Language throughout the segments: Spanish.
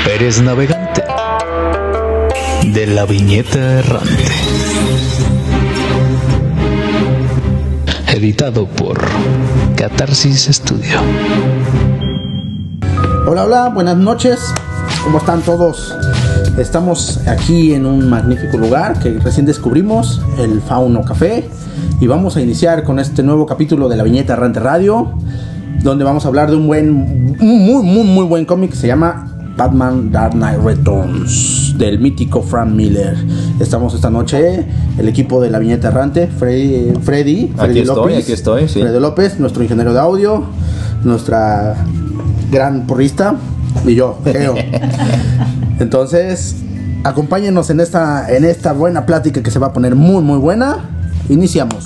Eres navegante de la viñeta errante. Editado por Catarsis Studio. Hola, hola, buenas noches. ¿Cómo están todos? Estamos aquí en un magnífico lugar que recién descubrimos, el Fauno Café, y vamos a iniciar con este nuevo capítulo de la Viñeta Errante Radio, donde vamos a hablar de un muy buen cómic que se llama Batman Dark Knight Returns, del mítico Frank Miller. Estamos esta noche el equipo de la Viñeta Errante, Freddy López, aquí estoy, sí. Freddy López, nuestro ingeniero de audio, nuestra gran porrista y yo, Geo. Entonces, acompáñenos en esta buena plática que se va a poner muy buena. Iniciamos.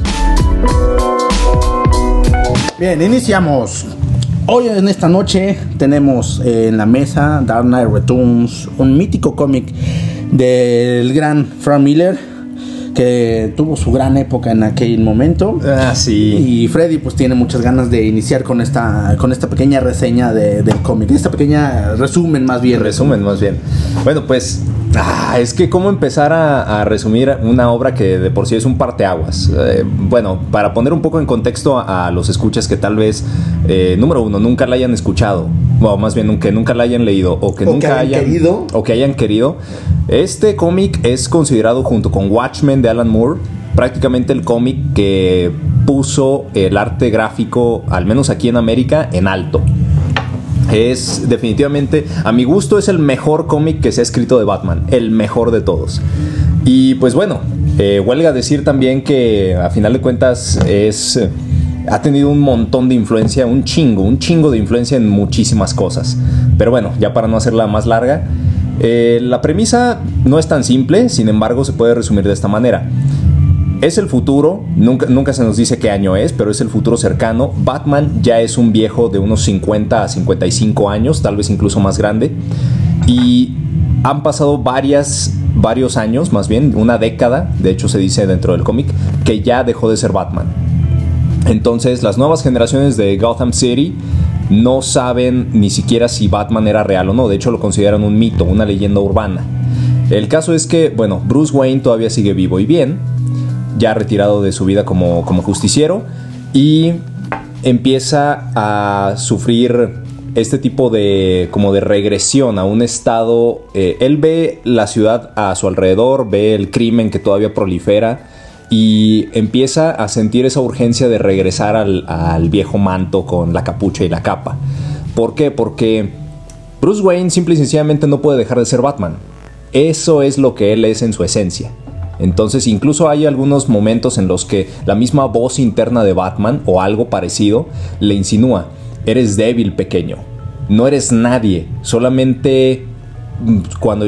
Bien, iniciamos. Hoy en esta noche tenemos en la mesa Dark Knight Returns, un mítico cómic del gran Frank Miller, que tuvo su gran época en aquel momento. Sí. Y Freddy pues tiene muchas ganas de iniciar con esta pequeña reseña del cómic, esta pequeña resumen más bien. Bueno, pues es que cómo empezar a resumir una obra que de por sí es un parteaguas. Bueno, para poner un poco en contexto a los escuchas que tal vez, número uno, nunca la hayan escuchado, o más bien que nunca la hayan leído, o que hayan querido. Este cómic es considerado, junto con Watchmen de Alan Moore, prácticamente el cómic que puso el arte gráfico, al menos aquí en América, en alto. Es definitivamente, a mi gusto, es el mejor cómic que se ha escrito de Batman, el mejor de todos. Y pues bueno, huelga decir también que a final de cuentas ha tenido un montón de influencia, un chingo de influencia en muchísimas cosas. Pero bueno, ya para no hacerla más larga, la premisa no es tan simple, sin embargo se puede resumir de esta manera. Es el futuro, nunca se nos dice qué año es, pero es el futuro cercano. Batman ya es un viejo de unos 50 a 55 años, tal vez incluso más grande. Y han pasado varios años, más bien una década, de hecho se dice dentro del cómic, que ya dejó de ser Batman. Entonces las nuevas generaciones de Gotham City no saben ni siquiera si Batman era real o no. De hecho lo consideran un mito, una leyenda urbana. El caso es que, bueno, Bruce Wayne todavía sigue vivo y bien, ya retirado de su vida como justiciero, y empieza a sufrir este tipo de regresión a un estado. Él ve la ciudad a su alrededor, ve el crimen que todavía prolifera y empieza a sentir esa urgencia de regresar al viejo manto con la capucha y la capa. ¿Por qué? Porque Bruce Wayne simple y sencillamente no puede dejar de ser Batman. Eso es lo que él es en su esencia. Entonces incluso hay algunos momentos en los que la misma voz interna de Batman o algo parecido le insinúa: eres débil, pequeño, no eres nadie, solamente cuando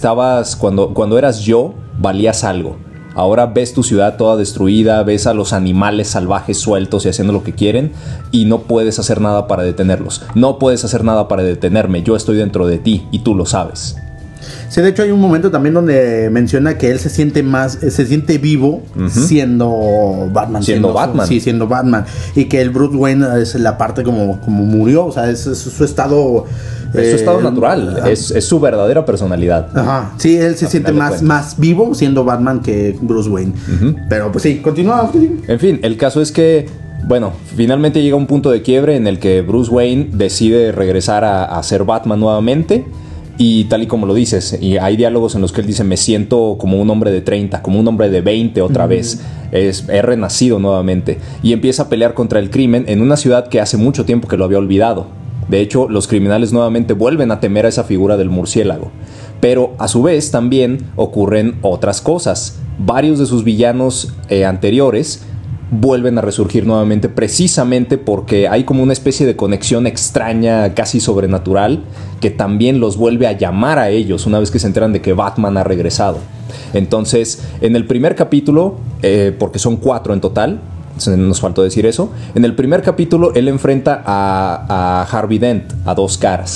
eras yo valías algo. Ahora ves tu ciudad toda destruida, ves a los animales salvajes sueltos y haciendo lo que quieren, y no puedes hacer nada para detenerlos. No puedes hacer nada para detenerme, yo estoy dentro de ti y tú lo sabes. Sí, de hecho hay un momento también donde menciona que él se siente vivo siendo Batman. Siendo Batman. Y que el Bruce Wayne es la parte como murió, o sea, es su estado. Es su estado natural, es su verdadera personalidad. Ajá, sí, él se siente más vivo siendo Batman que Bruce Wayne. Pero pues sí, continúa. En fin, el caso es que, bueno, finalmente llega un punto de quiebre en el que Bruce Wayne decide regresar a ser Batman nuevamente. Y tal y como lo dices, y hay diálogos en los que él dice: me siento como un hombre de 30, como un hombre de 20 otra vez. He renacido nuevamente. Y empieza a pelear contra el crimen en una ciudad que hace mucho tiempo que lo había olvidado. De hecho, los criminales nuevamente vuelven a temer a esa figura del murciélago. Pero a su vez también ocurren otras cosas. Varios de sus villanos anteriores vuelven a resurgir nuevamente, precisamente porque hay como una especie de conexión extraña, casi sobrenatural, que también los vuelve a llamar a ellos una vez que se enteran de que Batman ha regresado. Entonces, en el primer capítulo, porque son 4 en total, nos faltó decir eso, en el primer capítulo él enfrenta a Harvey Dent, a Dos Caras.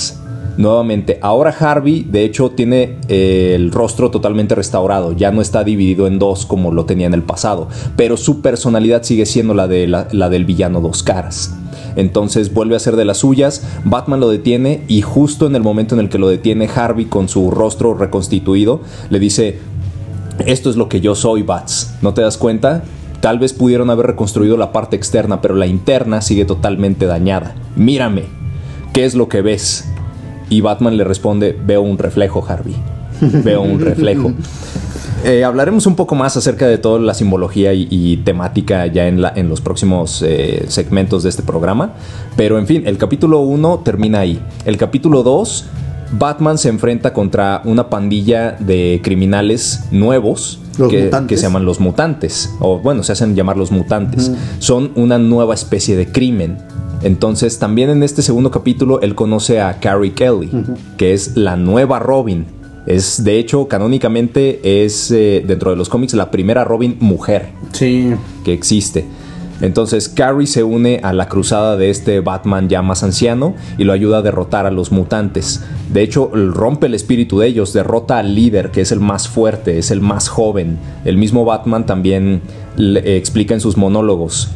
Nuevamente, ahora Harvey, de hecho, tiene el rostro totalmente restaurado. Ya no está dividido en dos como lo tenía en el pasado. Pero su personalidad sigue siendo la del villano dos caras. Entonces vuelve a ser de las suyas. Batman lo detiene y justo en el momento en el que lo detiene, Harvey, con su rostro reconstituido, le dice: esto es lo que yo soy, Bats. ¿No te das cuenta? Tal vez pudieron haber reconstruido la parte externa, pero la interna sigue totalmente dañada. Mírame, ¿qué es lo que ves? Y Batman le responde: veo un reflejo, Harvey. Veo un reflejo. Hablaremos un poco más acerca de toda la simbología y temática ya en los próximos segmentos de este programa. Pero en fin, el capítulo 1 termina ahí. El capítulo 2, Batman se enfrenta contra una pandilla de criminales nuevos que se llaman los mutantes. O bueno, se hacen llamar los mutantes. Son una nueva especie de crimen. Entonces también en este segundo capítulo él conoce a Carrie Kelly, que es la nueva Robin. Es, de hecho, canónicamente es dentro de los cómics la primera Robin mujer que existe. Entonces Carrie se une a la cruzada de este Batman ya más anciano y lo ayuda a derrotar a los mutantes. De hecho, rompe el espíritu de ellos, derrota al líder, que es el más fuerte, es el más joven. El mismo Batman también explica en sus monólogos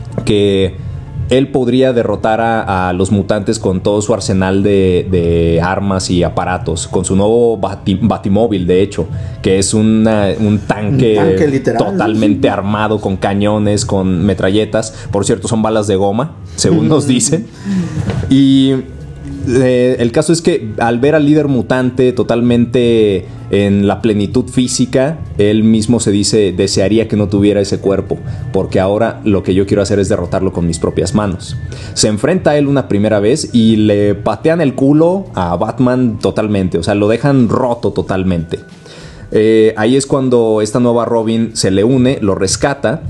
que él podría derrotar a los mutantes con todo su arsenal de armas y aparatos, con su nuevo batimóvil, de hecho, que es un tanque literal, totalmente armado con cañones, con metralletas. Por cierto, son balas de goma, según nos dicen. Y el caso es que al ver al líder mutante totalmente en la plenitud física, él mismo se dice: desearía que no tuviera ese cuerpo, porque ahora lo que yo quiero hacer es derrotarlo con mis propias manos. Se enfrenta a él una primera vez y le patean el culo a Batman totalmente, o sea, lo dejan roto totalmente. Ahí es cuando esta nueva Robin se le une, lo rescata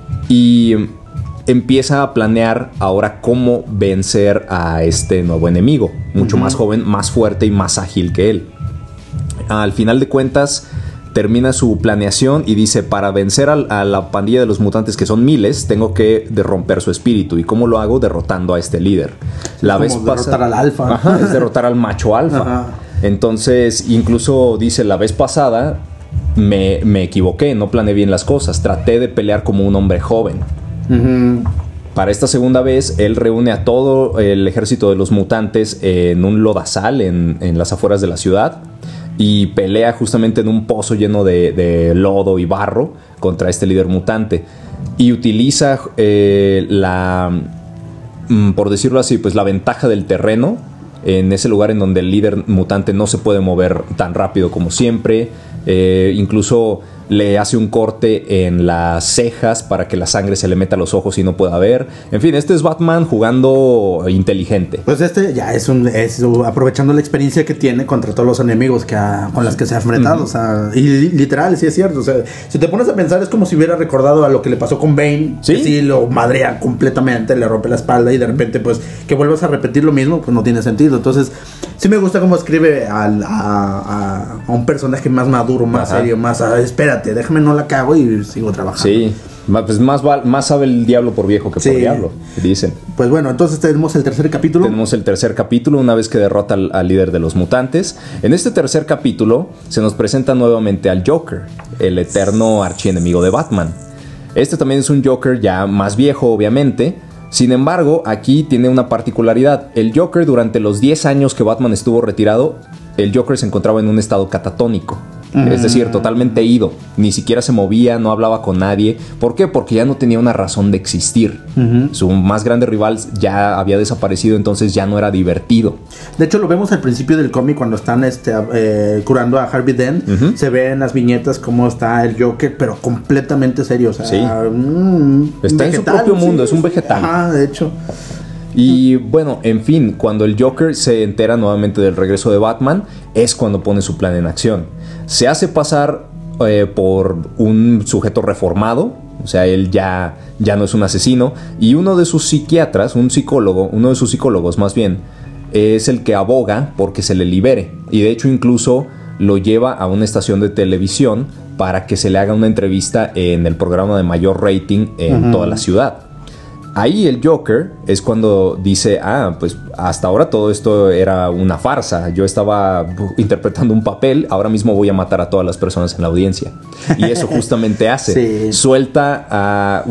y empieza a planear ahora cómo vencer a este nuevo enemigo, mucho más joven, más fuerte y más ágil que él. Al final de cuentas termina su planeación y dice: para vencer a la pandilla de los mutantes, que son miles, tengo que romper su espíritu. ¿Y cómo lo hago? Derrotando a este líder. La vez pasada, derrotar al alfa. Ajá, es derrotar al macho alfa. Ajá. Entonces, incluso dice: la vez pasada me equivoqué, no planeé bien las cosas, traté de pelear como un hombre joven. Para esta segunda vez, él reúne a todo el ejército de los mutantes en un lodazal en las afueras de la ciudad y pelea justamente en un pozo lleno de lodo y barro contra este líder mutante, y utiliza por decirlo así, pues la ventaja del terreno en ese lugar en donde el líder mutante no se puede mover tan rápido como siempre. Incluso le hace un corte en las cejas para que la sangre se le meta a los ojos y no pueda ver. En fin, este es Batman jugando inteligente. Pues este ya es aprovechando la experiencia que tiene contra todos los enemigos con las que se ha enfrentado. O sea, y literal, sí es cierto. O sea, si te pones a pensar, es como si hubiera recordado a lo que le pasó con Bane. Sí, que sí, lo madrea completamente, le rompe la espalda y de repente, pues, que vuelvas a repetir lo mismo, pues no tiene sentido. Entonces, sí me gusta cómo escribe a un personaje más maduro, más serio, más espérate, déjame no la cago y sigo trabajando. Sí, pues más sabe el diablo por viejo que por diablo, dicen. Pues bueno, entonces tenemos el tercer capítulo. Tenemos el tercer capítulo, una vez que derrota al líder de los mutantes. En este tercer capítulo se nos presenta nuevamente al Joker, el eterno archienemigo de Batman. Este también es un Joker ya más viejo, obviamente. Sin embargo, aquí tiene una particularidad. El Joker, durante los 10 años que Batman estuvo retirado, el Joker se encontraba en un estado catatónico. Es decir, totalmente ido. Ni siquiera se movía, no hablaba con nadie. ¿Por qué? Porque ya no tenía una razón de existir. Su más grande rival ya había desaparecido, entonces ya no era divertido. De hecho, lo vemos al principio del cómic cuando están curando a Harvey Dent. Se ve en las viñetas cómo está el Joker, pero completamente serio. O sea, sí. Está en su propio mundo, es un vegetal. De hecho. Y bueno, en fin, cuando el Joker se entera nuevamente del regreso de Batman, es cuando pone su plan en acción. Se hace pasar por un sujeto reformado, o sea, él ya no es un asesino, y uno de sus psiquiatras, uno de sus psicólogos más bien, es el que aboga porque se le libere, y de hecho incluso lo lleva a una estación de televisión para que se le haga una entrevista en el programa de mayor rating en toda la ciudad. ahí el Joker es cuando dice, pues hasta ahora todo esto era una farsa. Yo estaba interpretando un papel, ahora mismo voy a matar a todas las personas en la audiencia. Y eso justamente hace. Sí. Suelta a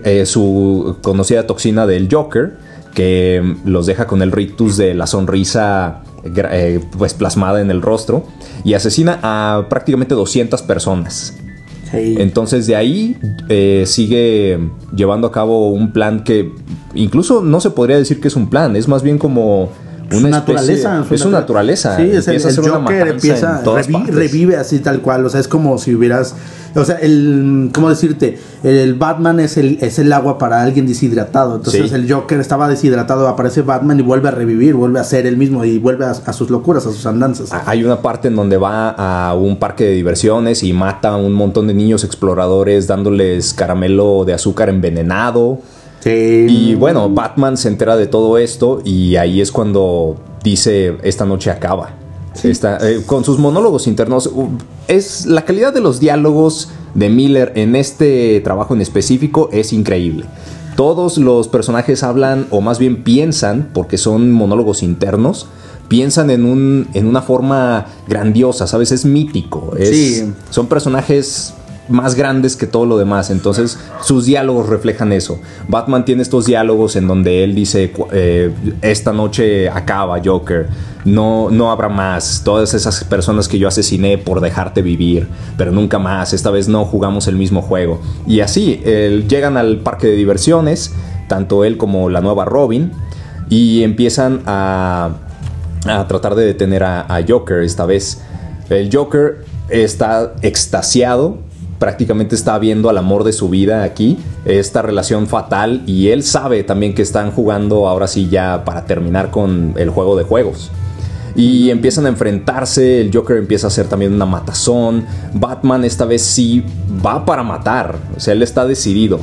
su conocida toxina del Joker, que los deja con el rictus de la sonrisa pues plasmada en el rostro, y asesina a prácticamente 200 personas. Sí. Entonces de ahí sigue llevando a cabo un plan que incluso no se podría decir que es un plan, es más bien como una naturaleza. Es su naturaleza. Sí, es el Joker empieza, revive así tal cual. O sea, es como si hubieras... O sea, ¿cómo decirte? El Batman es el agua para alguien deshidratado. Entonces el Joker estaba deshidratado, aparece Batman y vuelve a revivir, vuelve a ser él mismo y vuelve a sus locuras, a sus andanzas. Hay una parte en donde va a un parque de diversiones y mata a un montón de niños exploradores dándoles caramelo de azúcar envenenado. Sí. Y bueno, Batman se entera de todo esto y ahí es cuando dice, esta noche acaba. Sí. Con sus monólogos internos. Es la calidad de los diálogos de Miller en este trabajo en específico es increíble. Todos los personajes hablan, o más bien piensan, porque son monólogos internos, piensan en una forma grandiosa, ¿sabes? Es mítico. Sí. Son personajes más grandes que todo lo demás, entonces sus diálogos reflejan eso. Batman tiene estos diálogos en donde él dice, esta noche acaba, Joker, no habrá más, todas esas personas que yo asesiné por dejarte vivir, pero nunca más, esta vez no jugamos el mismo juego. Y así, llegan al parque de diversiones, tanto él como la nueva Robin, y empiezan a tratar de detener a Joker esta vez. El Joker está extasiado, prácticamente está viendo al amor de su vida aquí, esta relación fatal, y él sabe también que están jugando ahora sí ya para terminar con el juego de juegos. Y empiezan a enfrentarse, el Joker empieza a hacer también una matazón, Batman esta vez sí va para matar, o sea, él está decidido.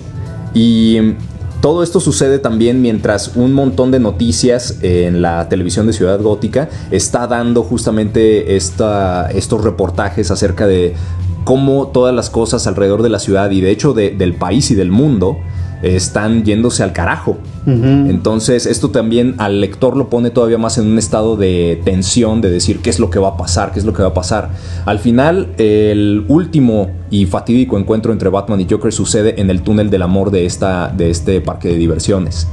Y todo esto sucede también mientras un montón de noticias en la televisión de Ciudad Gótica está dando justamente estos reportajes acerca de cómo todas las cosas alrededor de la ciudad y de hecho del país y del mundo están yéndose al carajo. Uh-huh. Entonces esto también al lector lo pone todavía más en un estado de tensión, de decir qué es lo que va a pasar, qué es lo que va a pasar. Al final, el último y fatídico encuentro entre Batman y Joker sucede en el túnel del amor de este parque de diversiones.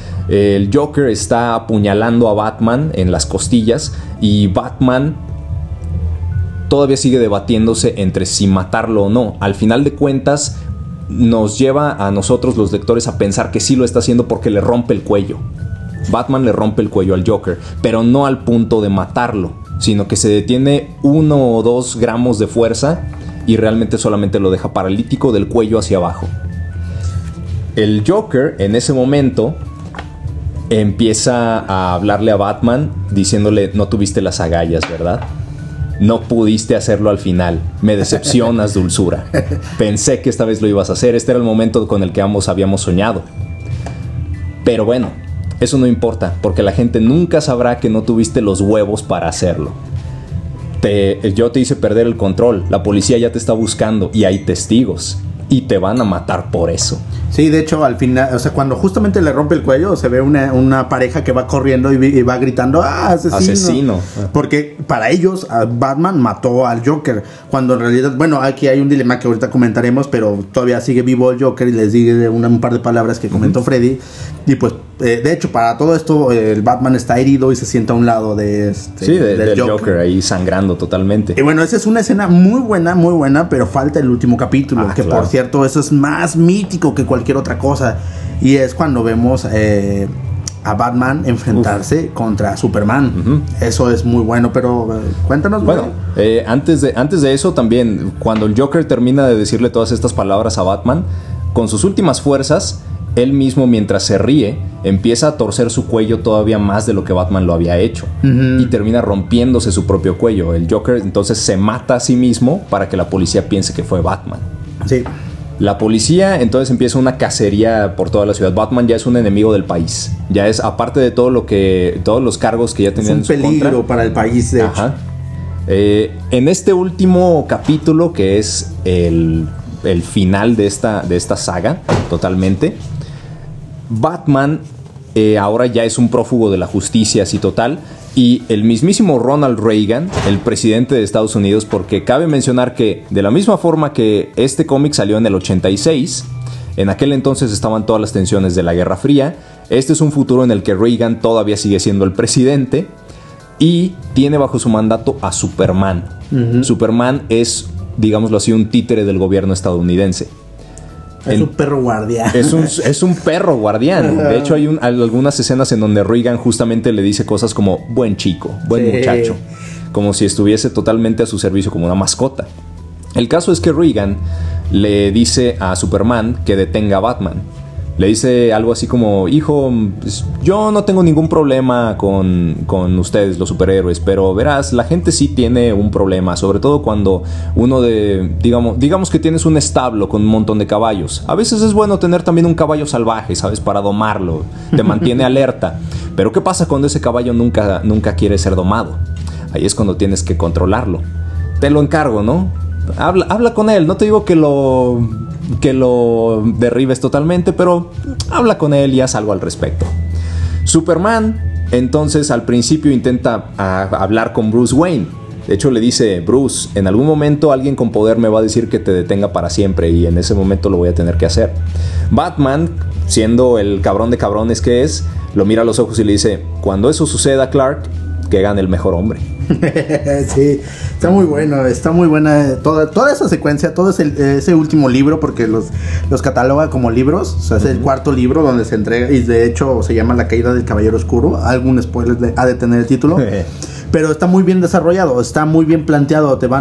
El Joker está apuñalando a Batman en las costillas y Batman todavía sigue debatiéndose entre si matarlo o no. Al final de cuentas, nos lleva a nosotros los lectores a pensar que sí lo está haciendo porque le rompe el cuello. Batman le rompe el cuello al Joker, pero no al punto de matarlo, sino que se detiene 1 o 2 gramos de fuerza y realmente solamente lo deja paralítico del cuello hacia abajo. El Joker en ese momento empieza a hablarle a Batman diciéndole, no tuviste las agallas, ¿verdad? No pudiste hacerlo al final. Me decepcionas, dulzura. Pensé que esta vez lo ibas a hacer. Este era el momento con el que ambos habíamos soñado. Pero bueno, eso no importa, porque la gente nunca sabrá que no tuviste los huevos para hacerlo. Yo te hice perder el control. La policía ya te está buscando y hay testigos. Y te van a matar por eso. Sí, de hecho, al final, o sea, cuando justamente le rompe el cuello, se ve una pareja que va corriendo y va gritando, ¡ah, asesino! Porque para ellos, Batman mató al Joker, cuando en realidad, bueno, aquí hay un dilema que ahorita comentaremos, pero todavía sigue vivo el Joker y les dice un par de palabras que comentó Freddy. Y pues, de hecho, para todo esto, el Batman está herido y se sienta a un lado del Joker ahí sangrando totalmente. Y bueno, esa es una escena muy buena, pero falta el último capítulo, que claro. Por cierto, eso es más mítico que cualquier otra cosa. Y es cuando vemos a Batman enfrentarse contra Superman. Uh-huh. Eso es muy bueno, pero cuéntanos. Bueno, antes de eso también, cuando el Joker termina de decirle todas estas palabras a Batman, con sus últimas fuerzas, él mismo, mientras se ríe, empieza a torcer su cuello todavía más de lo que Batman lo había hecho. Uh-huh. Y termina rompiéndose su propio cuello. El Joker entonces se mata a sí mismo para que la policía piense que fue Batman. Sí. La policía entonces empieza una cacería por toda la ciudad. Batman ya es un enemigo del país. Ya es, aparte de todos los cargos que ya tenían en su contra. Es un peligro para el país, de hecho. En este último capítulo, que es el final de esta saga, totalmente, Batman ahora ya es un prófugo de la justicia así total. Y el mismísimo Ronald Reagan, el presidente de Estados Unidos, porque cabe mencionar que de la misma forma que este cómic salió en el 86, en aquel entonces estaban todas las tensiones de la Guerra Fría. Este es un futuro en el que Reagan todavía sigue siendo el presidente y tiene bajo su mandato a Superman. Superman es, digámoslo así, un títere del gobierno estadounidense. Es un perro guardián. Es un perro guardián. De hecho, hay algunas escenas en donde Reagan justamente le dice cosas como buen chico, buen muchacho. Como si estuviese totalmente a su servicio como una mascota. El caso es que Reagan le dice a Superman que detenga a Batman. Le dice algo así como: hijo, pues, yo no tengo ningún problema con ustedes, los superhéroes, pero verás, la gente sí tiene un problema, sobre todo cuando uno digamos que tienes un establo con un montón de caballos. A veces es bueno tener también un caballo salvaje, ¿sabes? Para domarlo, te mantiene alerta. Pero ¿qué pasa cuando ese caballo nunca quiere ser domado? Ahí es cuando tienes que controlarlo. Te lo encargo, ¿no? Habla con él, no te digo que lo derribes totalmente, pero habla con él y haz algo al respecto. Superman, entonces, al principio intenta hablar con Bruce Wayne. De hecho, le dice: Bruce, en algún momento alguien con poder me va a decir que te detenga para siempre, y en ese momento lo voy a tener que hacer. Batman, siendo el cabrón de cabrones que es, lo mira a los ojos y le dice: cuando eso suceda, Clark, que gane el mejor hombre. Sí, está muy buena toda esa secuencia, todo ese último libro, porque los cataloga como libros. O sea, es el cuarto libro donde se entrega, y de hecho se llama La caída del caballero oscuro. Algún spoiler ha de tener el título. Pero está muy bien desarrollado, está muy bien planteado, te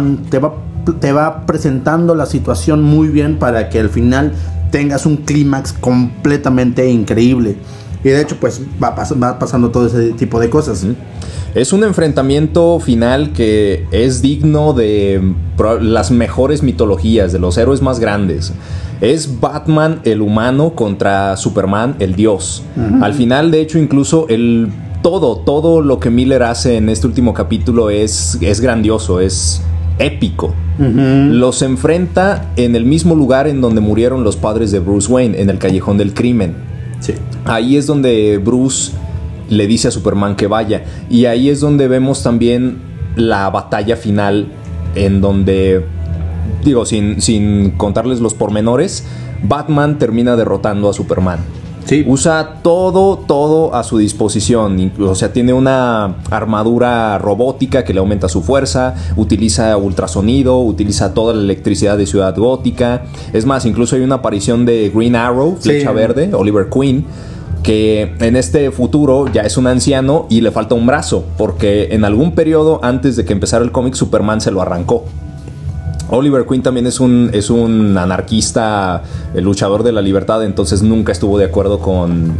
va presentando la situación muy bien para que al final tengas un clímax completamente increíble. Y de hecho, pues va pasando todo ese tipo de cosas. Es un enfrentamiento final que es digno de las mejores mitologías, de los héroes más grandes. Es Batman, el humano, contra Superman, el dios. Al final, de hecho, incluso todo lo que Miller hace en este último capítulo es grandioso, es épico. Los enfrenta en el mismo lugar en donde murieron los padres de Bruce Wayne, en el Callejón del Crimen. Sí. Ahí es donde Bruce le dice a Superman que vaya, y ahí es donde vemos también la batalla final, en donde, digo, sin contarles los pormenores, Batman termina derrotando a Superman. Sí. Usa todo a su disposición. O sea, tiene una armadura robótica que le aumenta su fuerza, utiliza ultrasonido, utiliza toda la electricidad de Ciudad Gótica. Es más, incluso hay una aparición de Green Arrow, Flecha Verde, Oliver Queen, que en este futuro ya es un anciano y le falta un brazo, porque en algún periodo antes de que empezara el cómic, Superman se lo arrancó. Oliver Queen también es un anarquista, el luchador de la libertad, entonces nunca estuvo de acuerdo con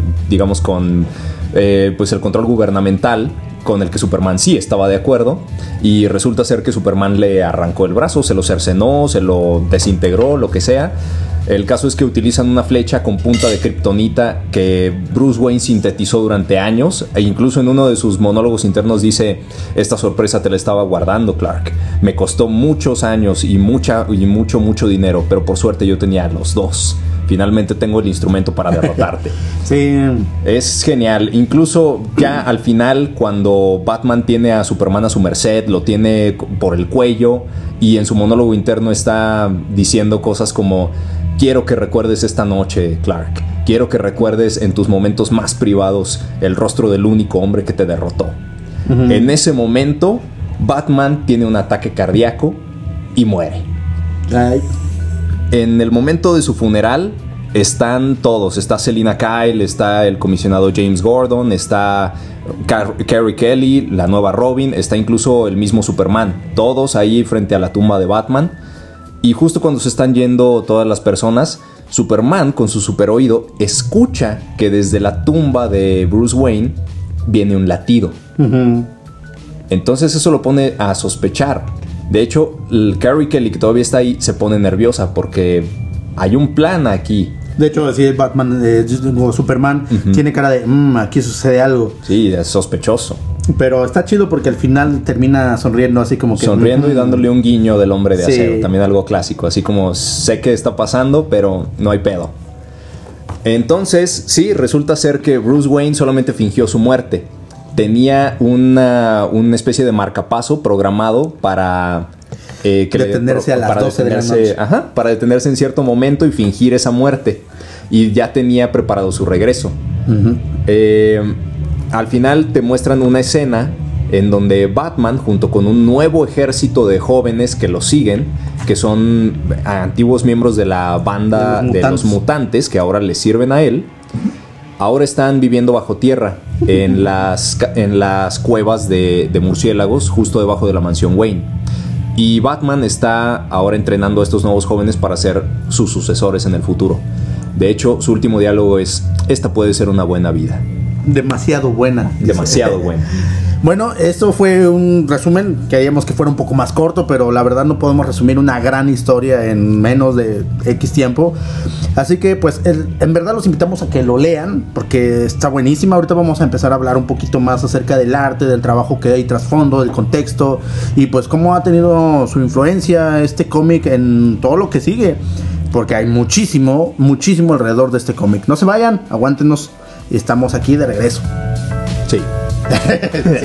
pues el control gubernamental, con el que Superman sí estaba de acuerdo, y resulta ser que Superman le arrancó el brazo, se lo cercenó, se lo desintegró, lo que sea. El caso es que utilizan una flecha con punta de kriptonita que Bruce Wayne sintetizó durante años, e incluso en uno de sus monólogos internos dice: esta sorpresa te la estaba guardando, Clark. Me costó muchos años y mucho dinero, pero por suerte yo tenía los dos. Finalmente tengo el instrumento para derrotarte. Sí. Es genial. Incluso ya al final, cuando Batman tiene a Superman a su merced, lo tiene por el cuello, y en su monólogo interno está diciendo cosas como: quiero que recuerdes esta noche, Clark. Quiero que recuerdes en tus momentos más privados el rostro del único hombre que te derrotó. En ese momento, Batman tiene un ataque cardíaco y muere. Ay. En el momento de su funeral están todos. Está Selina Kyle, está el comisionado James Gordon, está Carrie Kelly, la nueva Robin, está incluso el mismo Superman. Todos ahí frente a la tumba de Batman. Y justo cuando se están yendo todas las personas, Superman, con su super oído, escucha que desde la tumba de Bruce Wayne viene un latido. Entonces eso lo pone a sospechar. De hecho, Carrie Kelly, que todavía está ahí, se pone nerviosa porque hay un plan aquí. De hecho, así Batman o Superman tiene cara de aquí sucede algo. Sí, es sospechoso. Pero está chido porque al final termina sonriendo, así como que sonriendo y dándole un guiño del hombre de acero. También algo clásico, así como: sé que está pasando, pero no hay pedo. Entonces, sí, resulta ser que Bruce Wayne solamente fingió su muerte. Tenía una especie de marcapaso programado para... detenerse a las 12 de la noche. Ajá, para detenerse en cierto momento y fingir esa muerte. Y ya tenía preparado su regreso. Al final te muestran una escena en donde Batman, junto con un nuevo ejército de jóvenes que lo siguen, que son antiguos miembros de la banda de los mutantes, que ahora le sirven a él, ahora están viviendo bajo tierra en las cuevas de murciélagos, justo debajo de la mansión Wayne. Y Batman está ahora entrenando a estos nuevos jóvenes para ser sus sucesores en el futuro. De hecho, su último diálogo es: esta puede ser una buena vida. Demasiado buena. Demasiado buena. Bueno, esto fue un resumen. Queríamos que fuera un poco más corto, pero la verdad no podemos resumir una gran historia en menos de X tiempo. Así que pues en verdad los invitamos a que lo lean, porque está buenísima. Ahorita vamos a empezar a hablar un poquito más acerca del arte, del trabajo que hay trasfondo, del contexto, y pues cómo ha tenido su influencia este cómic en todo lo que sigue, porque hay muchísimo alrededor de este cómic. No se vayan, aguántenos, estamos aquí de regreso. Sí. Sí.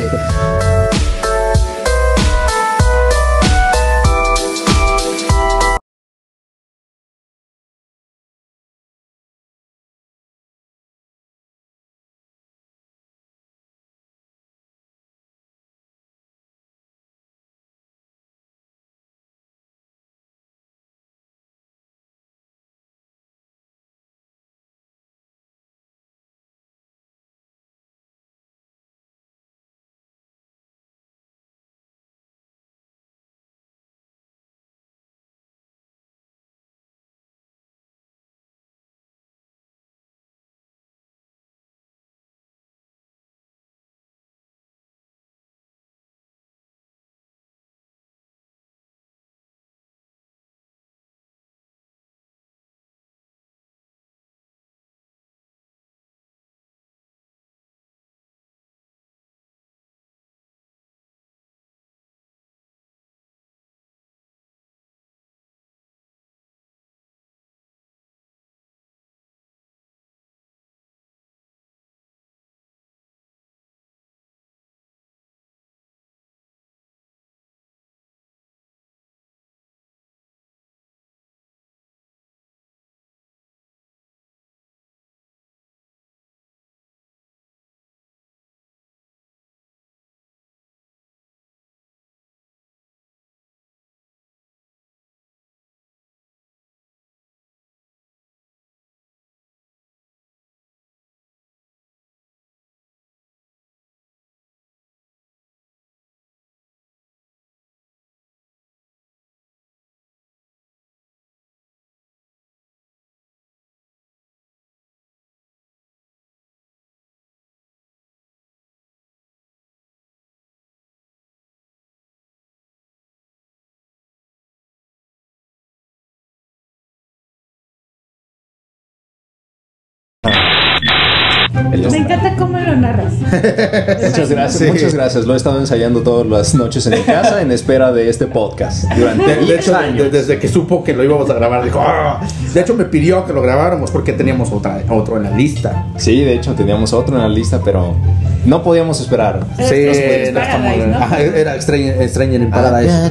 Me encanta cómo lo narras. Muchas gracias, Sí. muchas gracias. Lo he estado ensayando todas las noches en mi casa en espera de este podcast durante 10 años. Desde que supo que lo íbamos a grabar, dijo, "Ah". De hecho me pidió que lo grabáramos porque teníamos otro en la lista. Sí, de hecho teníamos otro en la lista, pero no podíamos esperar. Stranger in Paradise, ¿no? Ajá, era Stranger in Paradise.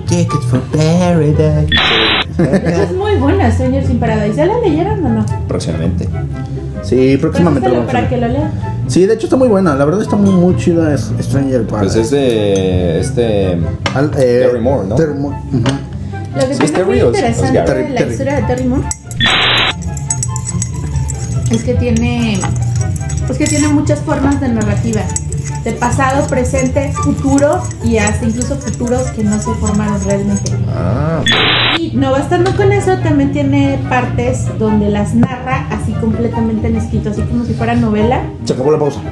Es muy buena, Strangers in Paradise. ¿Ya la leyeron o no? Próximamente. Sí, próximamente lo Pásalo vamos a para ver. que lo lean. Sí, de hecho está muy buena. La verdad está muy chida Stranger in Pues Paradise. es de Terry Moore, ¿no? Terry Moore. Ujú. Lo que ¿Es tiene muy Terry o es interesante Gary? de la Terry. historia de Terry Moore es que tiene muchas formas de narrativa, de pasado, presente, futuro y hasta incluso futuros que no se formaron realmente. Ah, Y no bastando con eso, también tiene partes donde las narra así completamente en escrito, así como si fuera novela. Se acabó la pausa.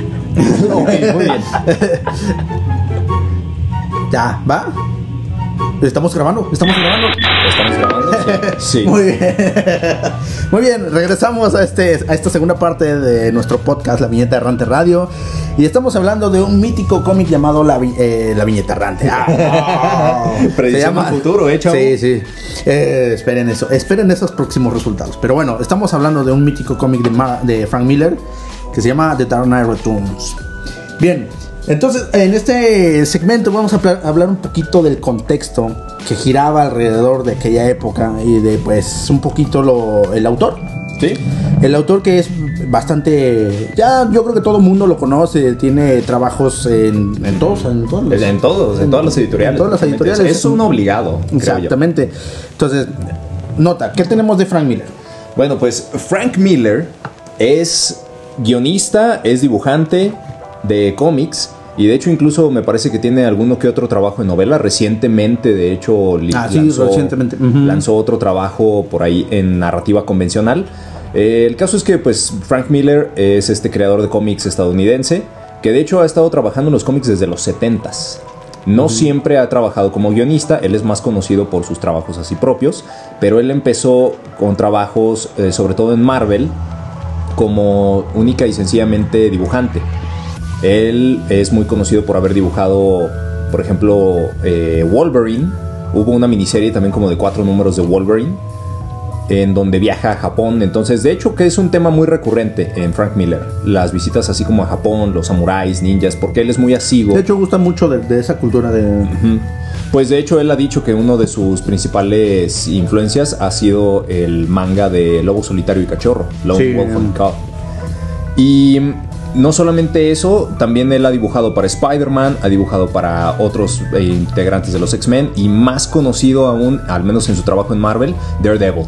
ok, muy bien. Ya, ¿va? Estamos grabando. ¿Estamos grabando? Sí. Muy bien. Muy bien, regresamos a esta segunda parte de nuestro podcast, La Viñeta Errante Radio. Y estamos hablando de un mítico cómic llamado La Viñeta Errante. Predicción al futuro, chavo. Sí. Esperen eso. Esperen esos próximos resultados. Pero bueno, estamos hablando de un mítico cómic de Frank Miller que se llama The Dark Knight Returns. Bien. Entonces, en este segmento vamos a hablar un poquito del contexto que giraba alrededor de aquella época y de, pues, un poquito el autor. Sí. El autor, que es bastante... Ya yo creo que todo el mundo lo conoce, tiene trabajos en todas las editoriales. En todas las editoriales. Es un obligado. Exactamente. Entonces, nota, ¿qué tenemos de Frank Miller? Bueno, pues Frank Miller es guionista, es dibujante de cómics. Y de hecho incluso me parece que tiene alguno que otro trabajo en novela. Recientemente, de hecho, lanzó otro trabajo por ahí en narrativa convencional. El caso es que pues Frank Miller es este creador de cómics estadounidense que de hecho ha estado trabajando en los cómics desde los 70s. No siempre ha trabajado como guionista, él es más conocido por sus trabajos así propios, pero él empezó con trabajos sobre todo en Marvel como única y sencillamente dibujante. Él es muy conocido por haber dibujado, por ejemplo, Wolverine. Hubo una miniserie también como de 4 números de Wolverine, en donde viaja a Japón. Entonces, de hecho, que es un tema muy recurrente en Frank Miller. Las visitas así como a Japón, los samuráis, ninjas, porque él es muy asiduo. De hecho, gusta mucho de esa cultura de... Pues de hecho, él ha dicho que uno de sus principales influencias ha sido el manga de Lobo Solitario y Cachorro, Lone Wolf and Cub. Y... no solamente eso, también él ha dibujado para Spider-Man, ha dibujado para otros integrantes de los X-Men y más conocido aún, al menos en su trabajo en Marvel, Daredevil.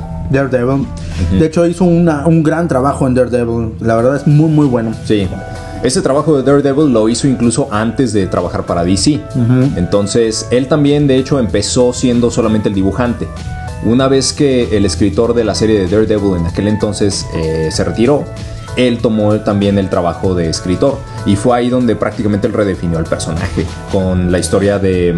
De hecho hizo un gran trabajo en Daredevil, la verdad es muy muy bueno. Sí, ese trabajo de Daredevil lo hizo incluso antes de trabajar para DC. Entonces él también de hecho empezó siendo solamente el dibujante. Una vez que el escritor de la serie de Daredevil en aquel entonces se retiró, él tomó también el trabajo de escritor y fue ahí donde prácticamente él redefinió el personaje con la historia de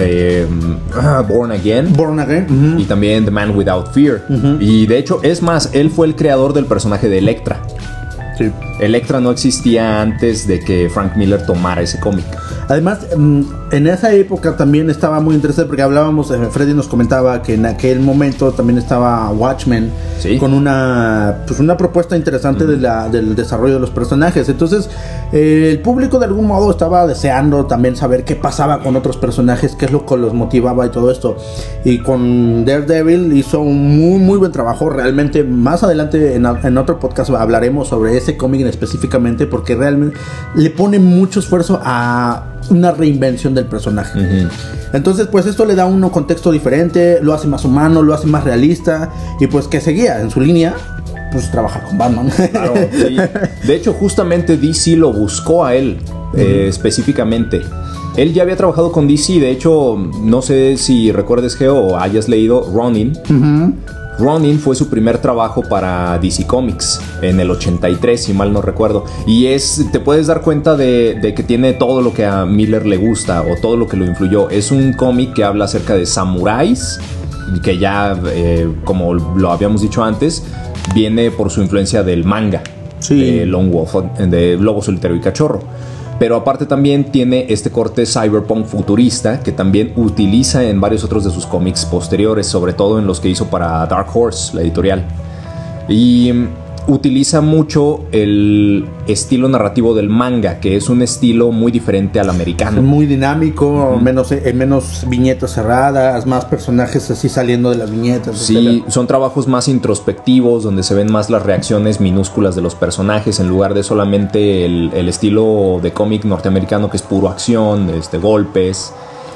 Born Again y también The Man Without Fear. Y de hecho, es más, él fue el creador del personaje de Elektra. Sí. Elektra no existía antes de que Frank Miller tomara ese cómic. Además, en esa época también estaba muy interesante porque hablábamos, Freddy nos comentaba que en aquel momento también estaba Watchmen, ¿sí?, con una propuesta interesante del desarrollo de los personajes. Entonces, el público de algún modo estaba deseando también saber qué pasaba con otros personajes, qué es lo que los motivaba y todo esto. Y con Daredevil hizo un muy muy buen trabajo. Realmente, más adelante en otro podcast hablaremos sobre ese cómic específicamente porque realmente le pone mucho esfuerzo a una reinvención del personaje. Entonces pues esto le da un contexto diferente, lo hace más humano, lo hace más realista y pues que seguía en su línea pues trabajar con Batman. Claro, sí. De hecho justamente DC lo buscó a él específicamente. Él ya había trabajado con DC, de hecho no sé si recuerdes, Geo, o hayas leído Ronin. Ronin fue su primer trabajo para DC Comics en el 83, si mal no recuerdo. Y te puedes dar cuenta de que tiene todo lo que a Miller le gusta o todo lo que lo influyó. Es un cómic que habla acerca de samuráis, que ya, como lo habíamos dicho antes, viene por su influencia del manga, de Lone Wolf, de Lobo Solitario y Cachorro. Pero aparte también tiene este corte cyberpunk futurista que también utiliza en varios otros de sus cómics posteriores, sobre todo en los que hizo para Dark Horse, la editorial. Y utiliza mucho el estilo narrativo del manga, que es un estilo muy diferente al americano. Muy dinámico, menos viñetas cerradas, más personajes así saliendo de las viñetas. Sí, etc. Son trabajos más introspectivos, donde se ven más las reacciones minúsculas de los personajes, en lugar de solamente el estilo de cómic norteamericano, que es puro acción, golpes,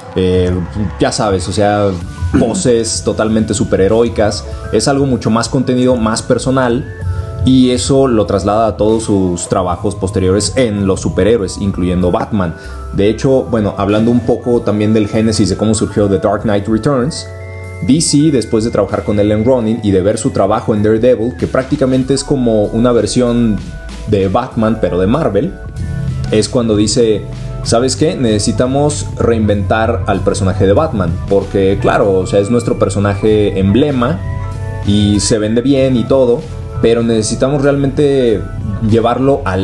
ya sabes, o sea, poses totalmente superheroicas. Es algo mucho más contenido, más personal. Y eso lo traslada a todos sus trabajos posteriores en los superhéroes, incluyendo Batman. De hecho, bueno, hablando un poco también del génesis de cómo surgió The Dark Knight Returns, DC, después de trabajar con él en Ronin y de ver su trabajo en Daredevil, que prácticamente es como una versión de Batman, pero de Marvel, es cuando dice: ¿sabes qué? Necesitamos reinventar al personaje de Batman, porque claro, o sea, es nuestro personaje emblema y se vende bien y todo, pero necesitamos realmente llevarlo a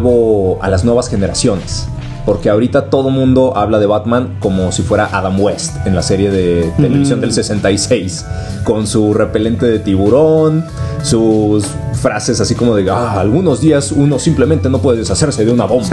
las nuevas generaciones. Porque ahorita todo mundo habla de Batman como si fuera Adam West en la serie de televisión del 66, con su repelente de tiburón, sus frases así como de algunos días uno simplemente no puede deshacerse de una bomba.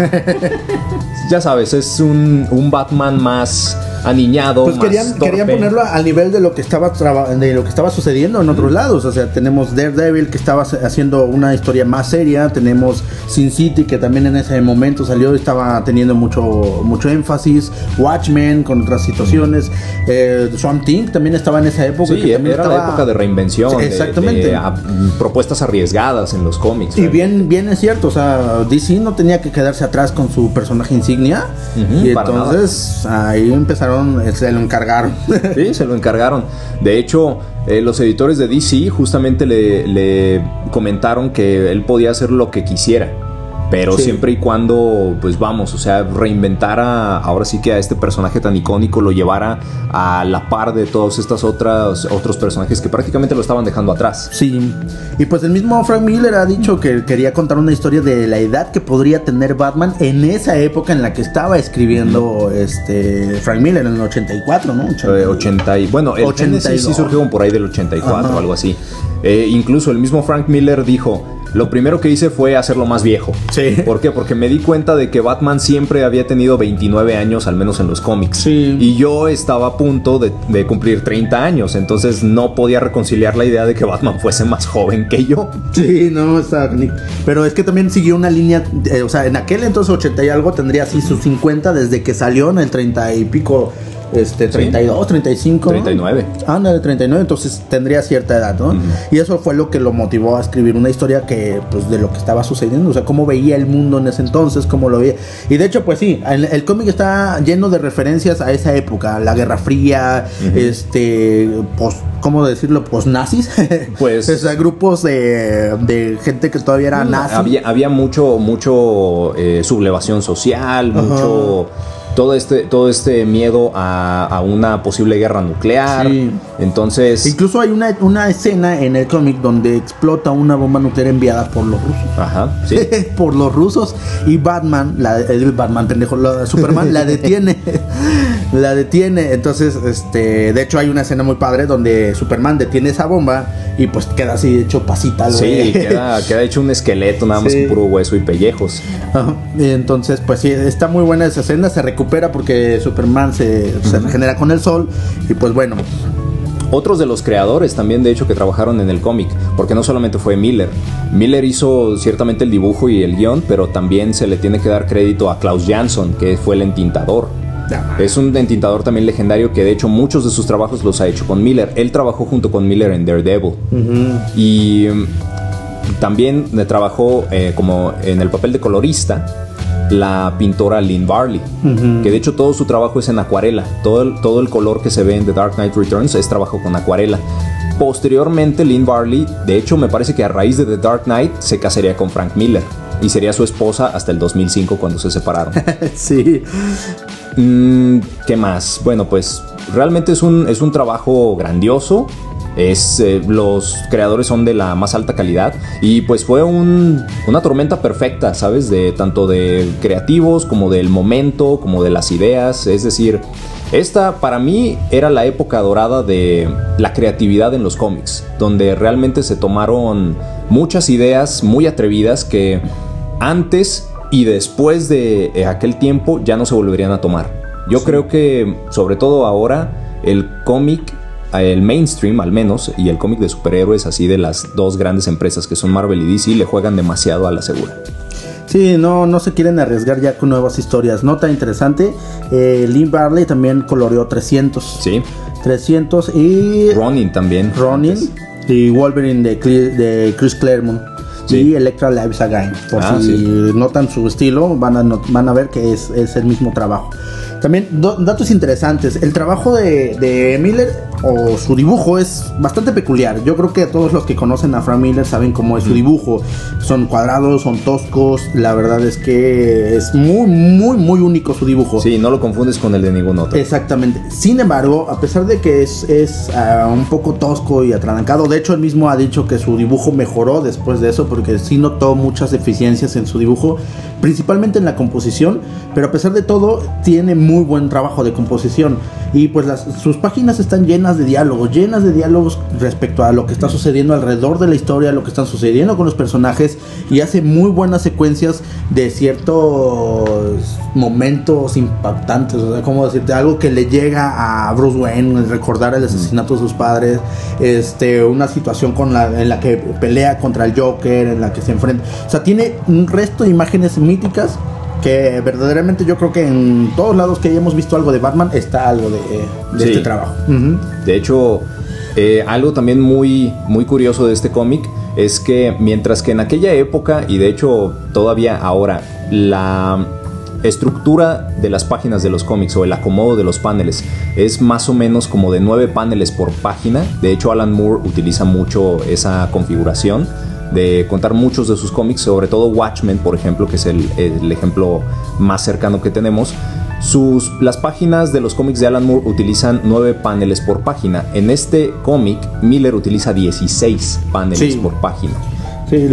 Ya sabes, es un Batman más aniñado, pues más querían ponerlo al nivel de lo que estaba sucediendo en otros lados. O sea, tenemos Daredevil, que estaba haciendo una historia más seria. Tenemos Sin City, que también en ese momento salió y estaba teniendo mucho énfasis. Watchmen, con otras situaciones. Swamp Thing también estaba en esa época. Sí, era la época de reinvención. Sí, exactamente. De propuestas arriesgadas en los cómics. Y bien es cierto, o sea, DC no tenía que quedarse atrás con su personaje insignia. Y entonces ahí empezaron, se lo encargaron. Sí, se lo encargaron. De hecho, los editores de DC justamente le comentaron que él podía hacer lo que quisiera, pero siempre y cuando, pues vamos, o sea, reinventara ahora sí que a este personaje tan icónico, lo llevara a la par de todos estos otros personajes que prácticamente lo estaban dejando atrás. Sí, y pues el mismo Frank Miller ha dicho que quería contar una historia de la edad que podría tener Batman en esa época en la que estaba escribiendo Frank Miller, en el 84, ¿no? Bueno, el Genesis sí surgió por ahí del 84 o algo así. Incluso el mismo Frank Miller dijo: lo primero que hice fue hacerlo más viejo. Sí. ¿Por qué? Porque me di cuenta de que Batman siempre había tenido 29 años, al menos en los cómics. Sí. Y yo estaba a punto de cumplir 30 años. Entonces no podía reconciliar la idea de que Batman fuese más joven que yo. Sí, no, está... Pero es que también siguió una línea... o sea, en aquel entonces 80 y algo tendría así sus 50 desde que salió en el 30 y pico... 32, 35, 39. ¿no? De 39, entonces tendría cierta edad, ¿no? Y eso fue lo que lo motivó a escribir una historia que, pues, de lo que estaba sucediendo, o sea, cómo veía el mundo en ese entonces, cómo lo veía. Y de hecho, pues sí, el cómic está lleno de referencias a esa época, la Guerra Fría, ¿cómo decirlo? Post-nazis. Pues... o sea, grupos de gente que todavía era nazi. Había mucho sublevación social, mucho... Todo este miedo a una posible guerra nuclear. Sí. Entonces... Incluso hay una escena en el cómic donde explota una bomba nuclear enviada por los rusos. Ajá, sí. Por los rusos. Y Superman la detiene. La detiene. Entonces, de hecho hay una escena muy padre donde Superman detiene esa bomba y pues queda así hecho pasita. Sí, queda hecho un esqueleto, nada más con puro hueso y pellejos. Ajá. Y entonces, pues sí, está muy buena esa escena. Se recupera porque Superman se regenera con el sol. Y pues bueno, otros de los creadores también, de hecho, que trabajaron en el cómic, porque no solamente fue Miller hizo ciertamente el dibujo y el guión, pero también se le tiene que dar crédito a Klaus Jansson, que fue el entintador. Es un entintador también legendario que de hecho muchos de sus trabajos los ha hecho con Miller. Él trabajó junto con Miller en Daredevil. Y también trabajó como en el papel de colorista la pintora Lynn Varley, que de hecho todo su trabajo es en acuarela. Todo el color que se ve en The Dark Knight Returns es trabajo con acuarela. Posteriormente, Lynn Varley, de hecho me parece que a raíz de The Dark Knight se casaría con Frank Miller y sería su esposa hasta el 2005 cuando se separaron. Sí. ¿Qué más? Bueno, pues realmente es un trabajo grandioso. Los creadores son de la más alta calidad y pues fue una tormenta perfecta, ¿sabes? Tanto de creativos como del momento, como de las ideas. Es decir, esta para mí era la época dorada de la creatividad en los cómics, donde realmente se tomaron muchas ideas muy atrevidas que antes y después de aquel tiempo ya no se volverían a tomar. Yo creo que sobre todo ahora el cómic, el mainstream al menos, y el cómic de superhéroes, así de las dos grandes empresas que son Marvel y DC, le juegan demasiado a la segura. Sí, no se quieren arriesgar ya con nuevas historias. Nota interesante, Lynn Varley también coloreó 300. Sí. 300 y... Ronin también. Y Wolverine de Chris Claremont. Sí. Y Elektra Lives Again. Por si notan su estilo, van a ver que es el mismo trabajo. También datos interesantes. El trabajo de Miller o su dibujo es bastante peculiar. Yo creo que todos los que conocen a Frank Miller saben cómo es su dibujo. Son cuadrados, son toscos. La verdad es que es muy, muy, muy único su dibujo. Sí, no lo confundes con el de ningún otro. Exactamente. Sin embargo, a pesar de que es un poco tosco y atrancado, de hecho él mismo ha dicho que su dibujo mejoró después de eso, porque sí notó muchas deficiencias en su dibujo, principalmente en la composición, pero a pesar de todo tiene muy buen trabajo de composición. Y pues sus páginas están llenas de diálogos respecto a lo que está sucediendo alrededor de la historia, lo que está sucediendo con los personajes, y hace muy buenas secuencias de ciertos momentos impactantes. O sea, ¿cómo decirte? Algo que le llega a Bruce Wayne, recordar el asesinato de sus padres, una situación en la que pelea contra el Joker, en la que se enfrenta. O sea, tiene un resto de imágenes míticas que verdaderamente yo creo que en todos lados que hayamos visto algo de Batman está algo de Sí. este trabajo. De hecho, algo también muy, muy curioso de este cómic es que mientras que en aquella época, y de hecho todavía ahora, la estructura de las páginas de los cómics o el acomodo de los paneles es más o menos como de 9 paneles por página. De hecho, Alan Moore utiliza mucho esa configuración de contar muchos de sus cómics, sobre todo Watchmen, por ejemplo, que es el ejemplo más cercano que tenemos. Las páginas de los cómics de Alan Moore utilizan 9 paneles por página. En este cómic, Miller utiliza 16 paneles por página. Sí,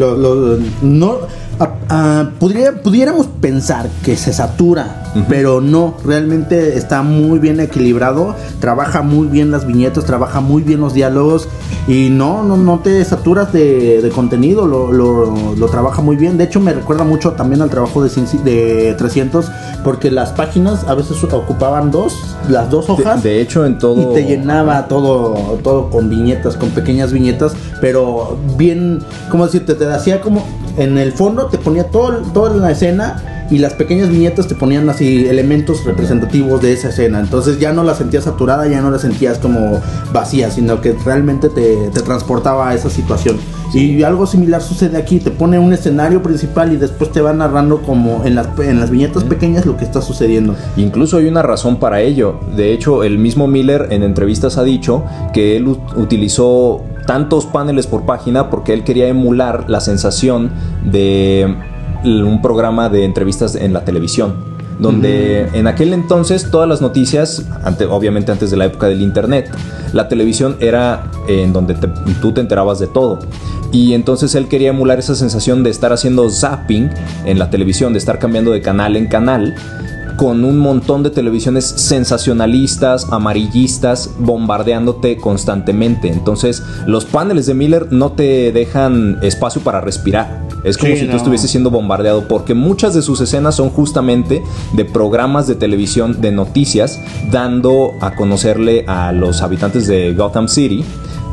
pudiéramos pensar que se satura, pero no, realmente está muy bien equilibrado, trabaja muy bien las viñetas, trabaja muy bien los diálogos y no te saturas de contenido, lo trabaja muy bien. De hecho, me recuerda mucho también al trabajo de 300, porque las páginas a veces ocupaban las dos hojas. De hecho, en todo... Y te llenaba todo con viñetas, con pequeñas viñetas, pero bien, ¿cómo decirte? Te hacía como... En el fondo te ponía toda la escena y las pequeñas viñetas te ponían así elementos representativos de esa escena. Entonces ya no la sentías saturada, ya no la sentías como vacía, sino que realmente te transportaba a esa situación. Y algo similar sucede aquí, te pone un escenario principal y después te va narrando como en las viñetas pequeñas lo que está sucediendo. Incluso hay una razón para ello. De hecho, el mismo Miller en entrevistas ha dicho que él utilizó tantos paneles por página porque él quería emular la sensación de un programa de entrevistas en la televisión, donde en aquel entonces todas las noticias, obviamente antes de la época del internet, la televisión era en donde tú te enterabas de todo. Y entonces él quería emular esa sensación de estar haciendo zapping en la televisión, de estar cambiando de canal en canal, con un montón de televisiones sensacionalistas, amarillistas, bombardeándote constantemente. Entonces, los paneles de Miller no te dejan espacio para respirar. Es como si tú estuvieses siendo bombardeado, porque muchas de sus escenas son justamente de programas de televisión de noticias, dando a conocerle a los habitantes de Gotham City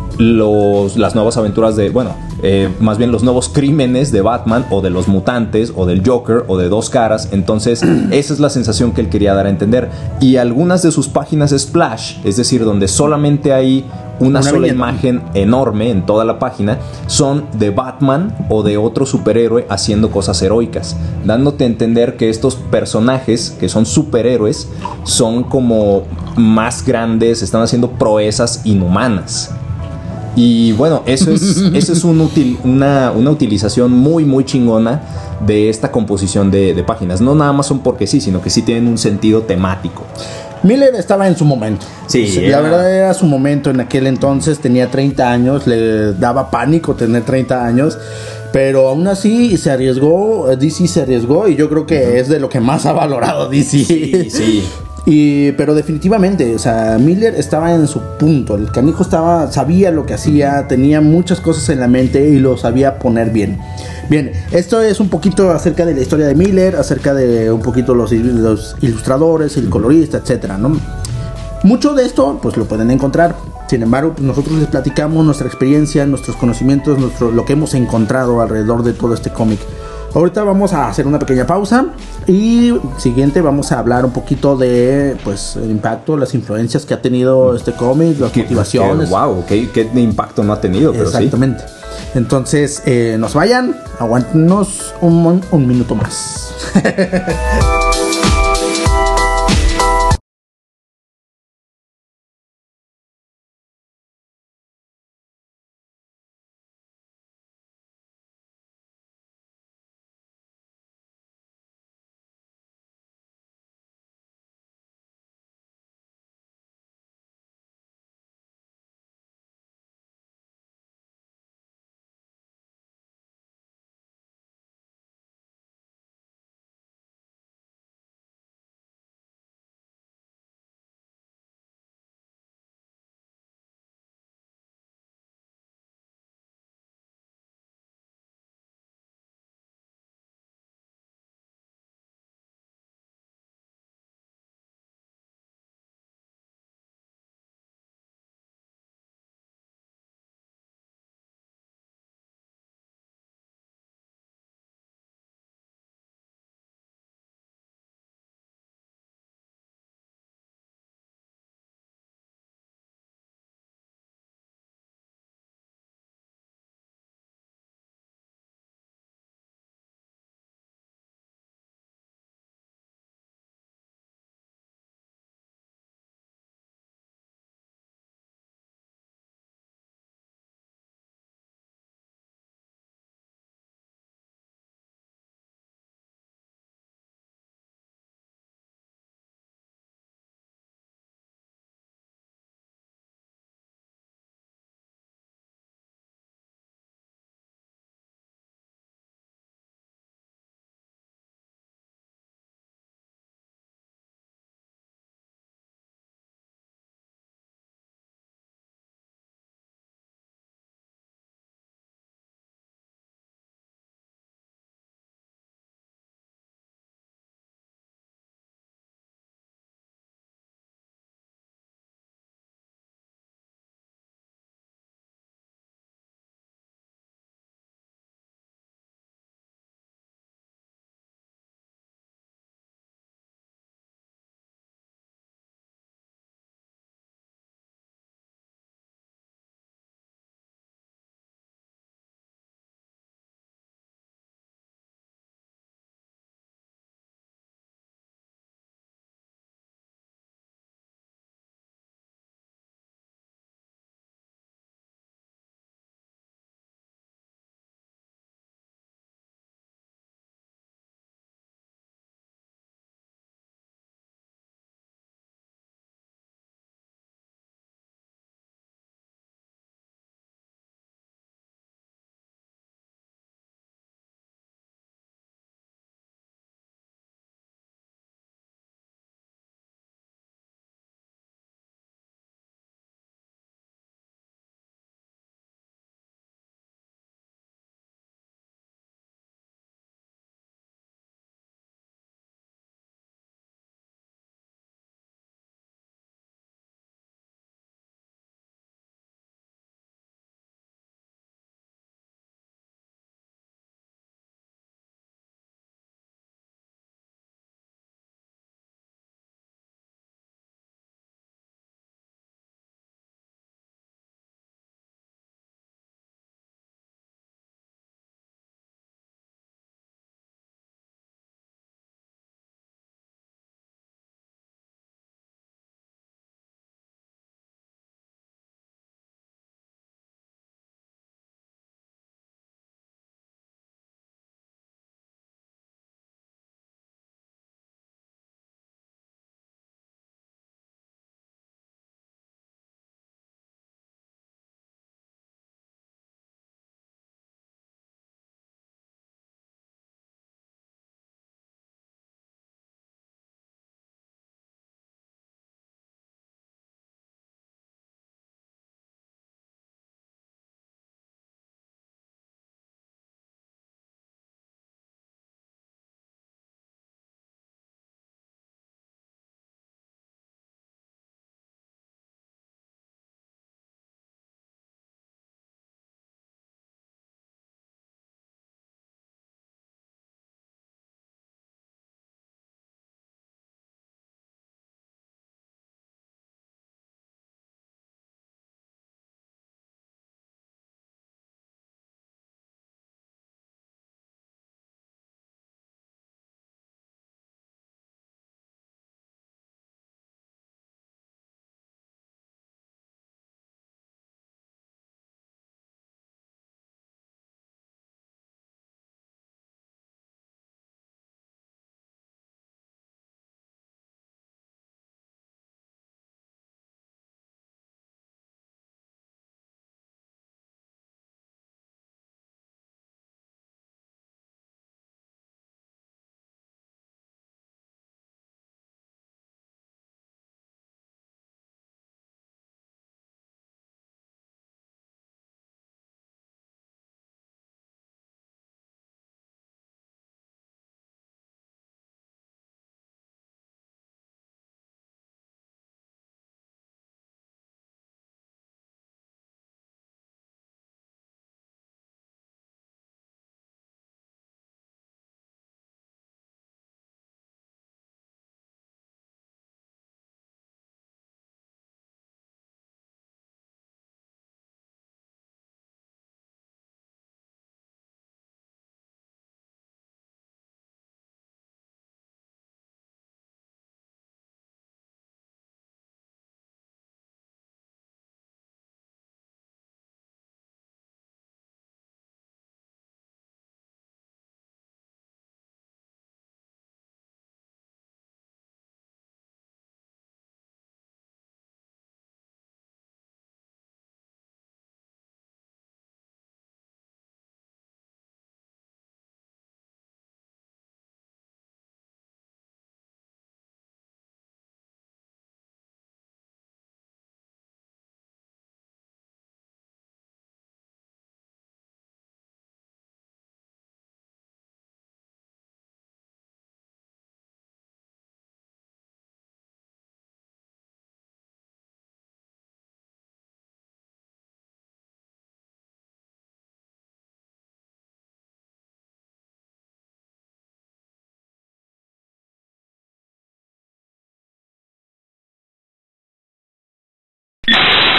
las nuevas aventuras más bien los nuevos crímenes de Batman o de los mutantes o del Joker o de Dos Caras. Entonces esa es la sensación que él quería dar a entender. Y algunas de sus páginas splash, es decir, donde solamente hay una sola imagen enorme en toda la página, son de Batman o de otro superhéroe haciendo cosas heroicas, dándote a entender que estos personajes que son superhéroes son como más grandes, están haciendo proezas inhumanas. Y bueno, eso es una utilización muy muy chingona de esta composición de páginas. No nada más son porque sí, sino que sí tienen un sentido temático. Miller estaba en su momento. Sí, la verdad era su momento en aquel entonces. Tenía 30 años, le daba pánico tener 30 años. Pero aún así DC se arriesgó y yo creo que es de lo que más ha valorado DC. Sí. Pero definitivamente, o sea, Miller estaba en su punto. El canijo sabía lo que hacía, tenía muchas cosas en la mente y lo sabía poner bien. Bien, esto es un poquito acerca de la historia de Miller, acerca de un poquito los ilustradores, el colorista, etcétera, ¿no? Mucho de esto, pues lo pueden encontrar. Sin embargo, pues nosotros les platicamos nuestra experiencia, nuestros conocimientos, lo que hemos encontrado alrededor de todo este cómic. Ahorita vamos a hacer una pequeña pausa y siguiente vamos a hablar un poquito de pues el impacto, las influencias que ha tenido este cómic, las motivaciones. ¿Qué impacto no ha tenido? Pero exactamente. Sí. Entonces, nos vayan, aguántenos un minuto más.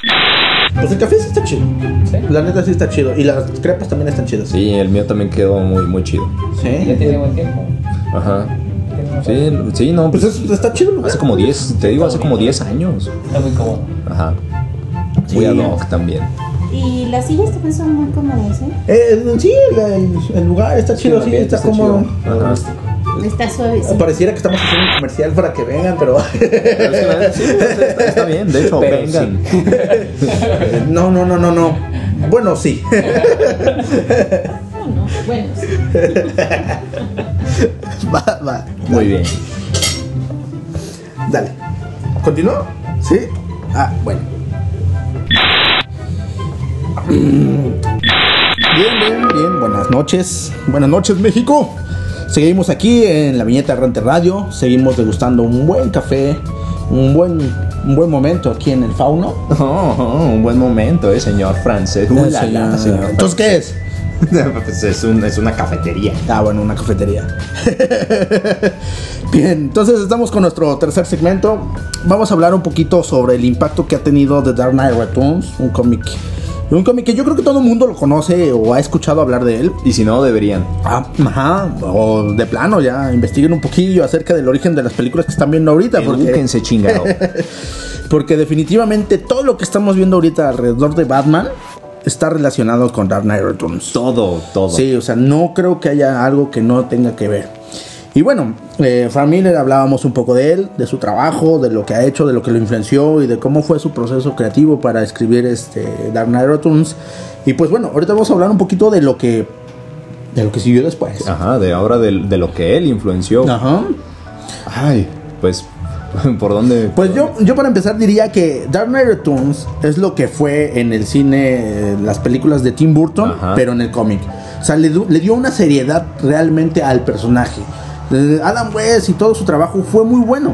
Pues el café sí está chido. ¿Sí? La neta sí está chido. Y las crepas también están chidas. Sí, el mío también quedó muy, muy chido. Ya Sí. tiene buen tiempo. Ajá. Sí, no, Pues está chido el lugar. hace como 10, te digo, hace como 10 años. Está muy cómodo. Ajá. Muy ad hoc también. Y las sillas también son muy cómodas, ¿eh? Sí, el lugar está chido, sí, está cómodo. Ajá. Está suave. Sí. Pareciera que estamos haciendo un comercial para que vengan, pero Pero es que la neta, sí, está bien, de hecho, Pero vengan. no. Bueno, sí. No, bueno, sí. Va. Muy bien. Dale. ¿Continúo? ¿Sí? Ah, bueno. Bien. Buenas noches. Buenas noches, México. Seguimos aquí en la Viñeta Errante Radio. Seguimos degustando un buen café. Un buen momento aquí en el Fauno. Un buen momento, señor francés. Señor. Señor. Entonces, ¿qué es? Pues es una cafetería. Ah, bueno, una cafetería. Bien, entonces estamos con nuestro tercer segmento. Vamos a hablar un poquito sobre el impacto que ha tenido The Dark Knight Returns, un cómic que yo creo que todo el mundo lo conoce o ha escuchado hablar de él. Y si no, deberían. O de plano ya investiguen un poquillo acerca del origen de las películas que están viendo ahorita. Edúquense, chingado. Porque definitivamente todo lo que estamos viendo ahorita alrededor de Batman está relacionado con Dark Knight Returns. Todo. Sí, o sea, no creo que haya algo que no tenga que ver. Y bueno, Frank Miller, hablábamos un poco de él, de su trabajo, de lo que ha hecho, de lo que lo influenció y de cómo fue su proceso creativo para escribir Dark Knight Returns. Y pues bueno, ahorita vamos a hablar un poquito de lo que siguió después. Ajá, de ahora de lo que él influenció. Ajá. Ay, pues, ¿por dónde? Pues yo para empezar diría que Dark Knight Returns es lo que fue en el cine las películas de Tim Burton, Ajá. pero en el cómic. O sea, le dio una seriedad realmente al personaje. Adam West y todo su trabajo fue muy bueno.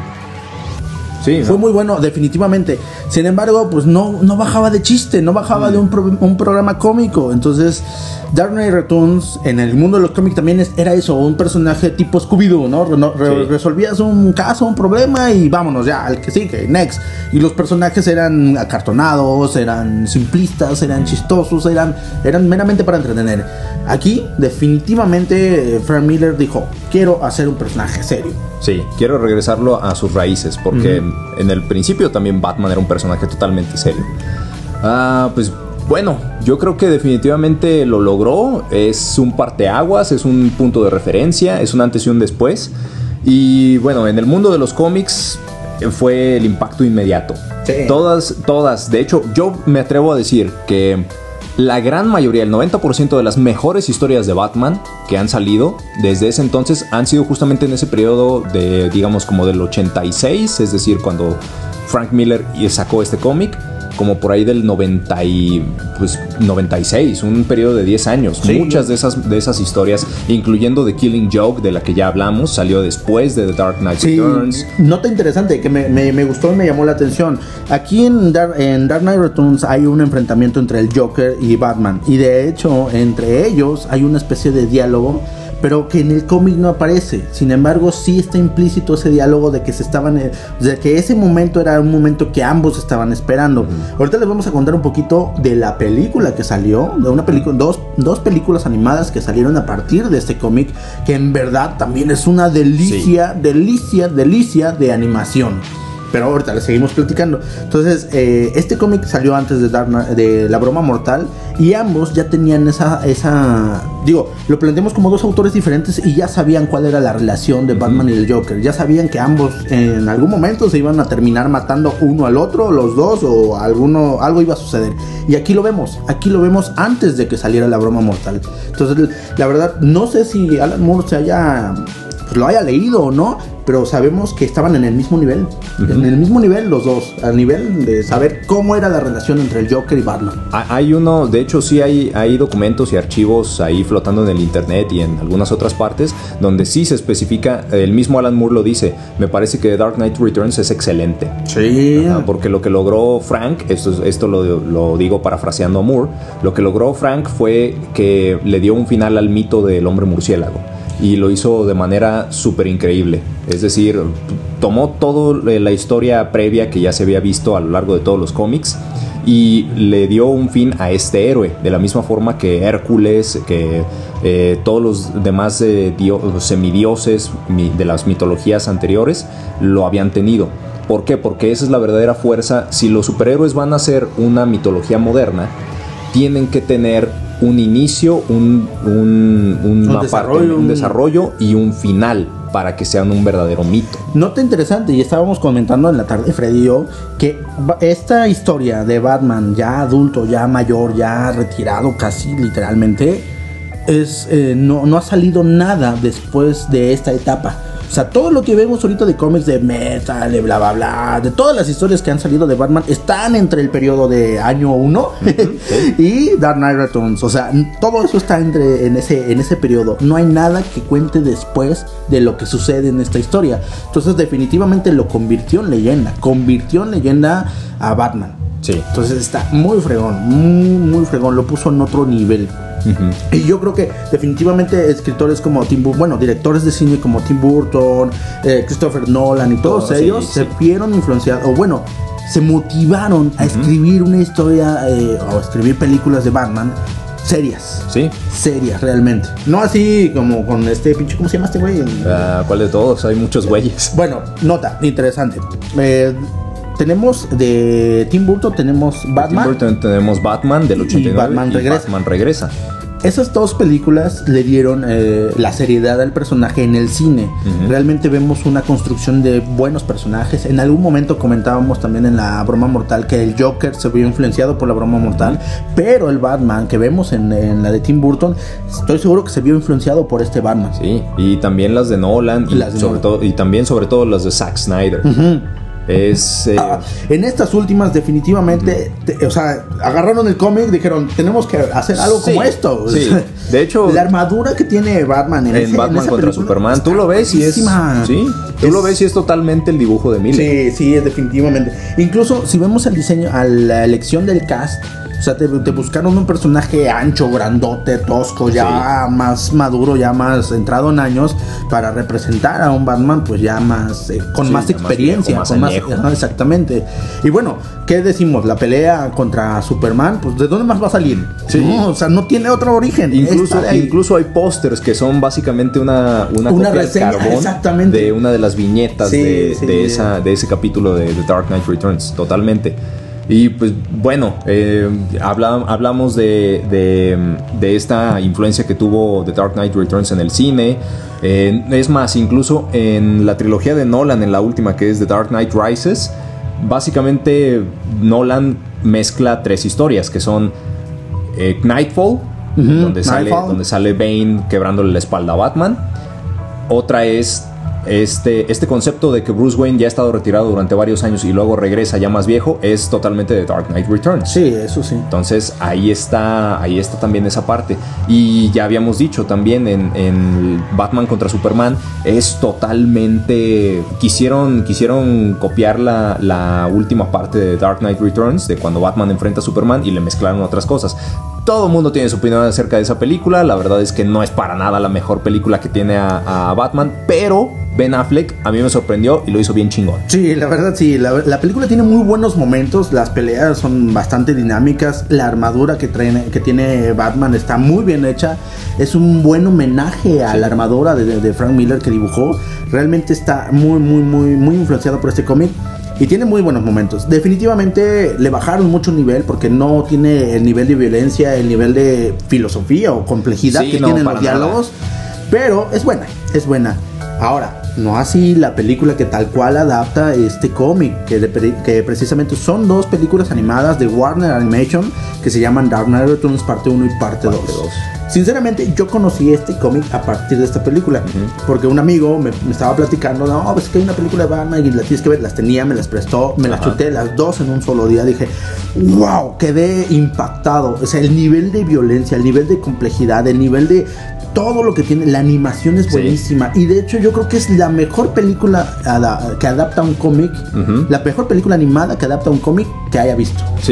Sí, Fue muy bueno, definitivamente. Sin embargo, pues no bajaba de chiste, no bajaba de un programa cómico. Entonces, Dark Knight Returns en el mundo de los cómics también era eso, un personaje tipo Scooby-Doo, ¿no? Resolvías un caso, un problema y vámonos ya, al que sigue, next. Y los personajes eran acartonados, eran simplistas, eran chistosos, eran meramente para entretener. Aquí, definitivamente, Frank Miller dijo, quiero hacer un personaje serio. Sí, quiero regresarlo a sus raíces, porque en el principio también Batman era un personaje totalmente serio. Pues bueno, yo creo que definitivamente lo logró. Es un parteaguas, es un punto de referencia, es un antes y un después. Y bueno, en el mundo de los cómics fue el impacto inmediato. Sí. Todas, de hecho, yo me atrevo a decir que la gran mayoría, el 90% de las mejores historias de Batman que han salido desde ese entonces han sido justamente en ese periodo de, digamos, como del 86, es decir, cuando Frank Miller sacó este cómic, como por ahí del 96, un periodo de 10 años. Sí. Muchas de esas historias, incluyendo The Killing Joke, de la que ya hablamos, salió después de The Dark Knight Returns. Nota interesante que me gustó y me llamó la atención. Aquí en Dark Knight Returns hay un enfrentamiento entre el Joker y Batman. Y de hecho, entre ellos hay una especie de diálogo, pero que en el cómic no aparece. Sin embargo, sí está implícito ese diálogo de que de que ese momento era un momento que ambos estaban esperando. Ahorita les vamos a contar un poquito de la película que salió, de una película, dos películas animadas que salieron a partir de este cómic, que en verdad también es una delicia de animación. Pero ahorita le seguimos platicando. Entonces, este cómic salió antes de La Broma Mortal. Y ambos ya tenían lo planteamos como dos autores diferentes y ya sabían cuál era la relación de Batman y el Joker. Ya sabían que ambos en algún momento se iban a terminar matando uno al otro, los dos, o algo iba a suceder. Y aquí lo vemos antes de que saliera La Broma Mortal. Entonces, la verdad, no sé si Alan Moore lo haya leído o no, pero sabemos que estaban en el mismo nivel. En el mismo nivel los dos, al nivel de saber cómo era la relación entre el Joker y Batman. De hecho sí hay documentos y archivos ahí flotando en el internet y en algunas otras partes donde sí se especifica, el mismo Alan Moore lo dice, me parece que Dark Knight Returns es excelente. Sí. Porque lo que logró Frank, esto lo digo parafraseando a Moore, lo que logró Frank fue que le dio un final al mito del hombre murciélago. y lo hizo de manera súper increíble. Es decir, tomó toda la historia previa que ya se había visto a lo largo de todos los cómics y le dio un fin a este héroe, de la misma forma que Hércules, que todos los demás semidioses de las mitologías anteriores lo habían tenido. ¿Por qué? Porque esa es la verdadera fuerza. Si los superhéroes van a ser una mitología moderna, tienen que tener un inicio, un desarrollo y un final para que sean un verdadero mito. Nota interesante, y estábamos comentando en la tarde, Freddy y yo, que esta historia de Batman ya adulto, ya mayor, ya retirado casi literalmente, no ha salido nada después de esta etapa. O sea, todo lo que vemos ahorita de cómics de metal, de bla bla bla, de todas las historias que han salido de Batman están entre el periodo de año 1 y Dark Knight Returns. O sea, todo eso está en ese periodo. No hay nada que cuente después de lo que sucede en esta historia. Entonces definitivamente lo convirtió en leyenda a Batman. Sí. Entonces está muy fregón, muy fregón. Lo puso en otro nivel. Uh-huh. Y yo creo que definitivamente escritores como directores de cine como Tim Burton, Christopher Nolan y todos ellos se vieron influenciados, o bueno, se motivaron a escribir una historia o a escribir películas de Batman serias. Sí. Serias, realmente. No así como con este pinche, ¿cómo se llama este güey? ¿Cuál de todos? Hay muchos güeyes. Bueno, nota, interesante. Tenemos de Tim Burton, tenemos Batman. De Tim Burton tenemos Batman del 89 y Batman regresa. Esas dos películas le dieron la seriedad al personaje en el cine. Uh-huh. Realmente vemos una construcción de buenos personajes. En algún momento comentábamos también en la Broma Mortal que el Joker se vio influenciado por la Broma Mortal, pero el Batman que vemos en la de Tim Burton, estoy seguro que se vio influenciado por este Batman. Sí, y también las de Nolan y también sobre todo las de Zack Snyder. Uh-huh. En estas últimas definitivamente agarraron el cómic, dijeron tenemos que hacer algo como esto. Sí. De hecho, la armadura que tiene Batman en Batman contra Superman, tú lo ves y lo ves y es totalmente el dibujo de Miller. Sí, es definitivamente. Incluso si vemos el diseño, a la elección del cast, o sea, te buscaron un personaje ancho, grandote, tosco, ya más maduro, ya más entrado en años, para representar a un Batman, pues ya más con más experiencia, más viejo, con más exactamente. Y bueno, ¿qué decimos? La pelea contra Superman, pues ¿de dónde más va a salir? Sí. No, o sea, no tiene otro origen. Incluso hay pósters que son básicamente una copia reseña, de carbón de una de las viñetas de ese capítulo de The Dark Knight Returns, totalmente. Y pues bueno, hablamos de esta influencia que tuvo The Dark Knight Returns en el cine. Es más, incluso en la trilogía de Nolan, en la última que es The Dark Knight Rises, básicamente Nolan mezcla tres historias que son Knightfall, donde sale Bane quebrándole la espalda a Batman. Otra es este concepto de que Bruce Wayne ya ha estado retirado durante varios años y luego regresa ya más viejo, es totalmente de Dark Knight Returns. Sí, eso sí. Entonces ahí está también esa parte. Y ya habíamos dicho también en Batman contra Superman, es totalmente... Quisieron copiar la última parte de Dark Knight Returns, de cuando Batman enfrenta a Superman, y le mezclaron otras cosas. Todo el mundo tiene su opinión acerca de esa película. La verdad es que no es para nada la mejor película que tiene a Batman, pero Ben Affleck a mí me sorprendió y lo hizo bien chingón. Sí, la verdad sí, la película tiene muy buenos momentos. Las peleas son bastante dinámicas. La armadura que tiene Batman está muy bien hecha. Es un buen homenaje a la armadura de Frank Miller que dibujó. Realmente está muy influenciado por este cómic. Y tiene muy buenos momentos. Definitivamente le bajaron mucho el nivel, porque no tiene el nivel de violencia, el nivel de filosofía o complejidad que tienen los diálogos. Pero es buena. Ahora, no así la película que tal cual adapta este cómic, que precisamente son dos películas animadas de Warner Animation que se llaman Dark Knight Returns parte 1 y parte 2. Sinceramente, yo conocí este cómic a partir de esta película, porque un amigo me estaba platicando, no, pues que hay una película de Batman y la tienes que ver. Las tenía, me las prestó, me las chuté las dos en un solo día. Dije, wow, quedé impactado. O sea, el nivel de violencia, el nivel de complejidad, el nivel de todo lo que tiene, la animación es buenísima. Y de hecho yo creo que es la mejor película que adapta un cómic, la mejor película animada que adapta un cómic que haya visto. Sí.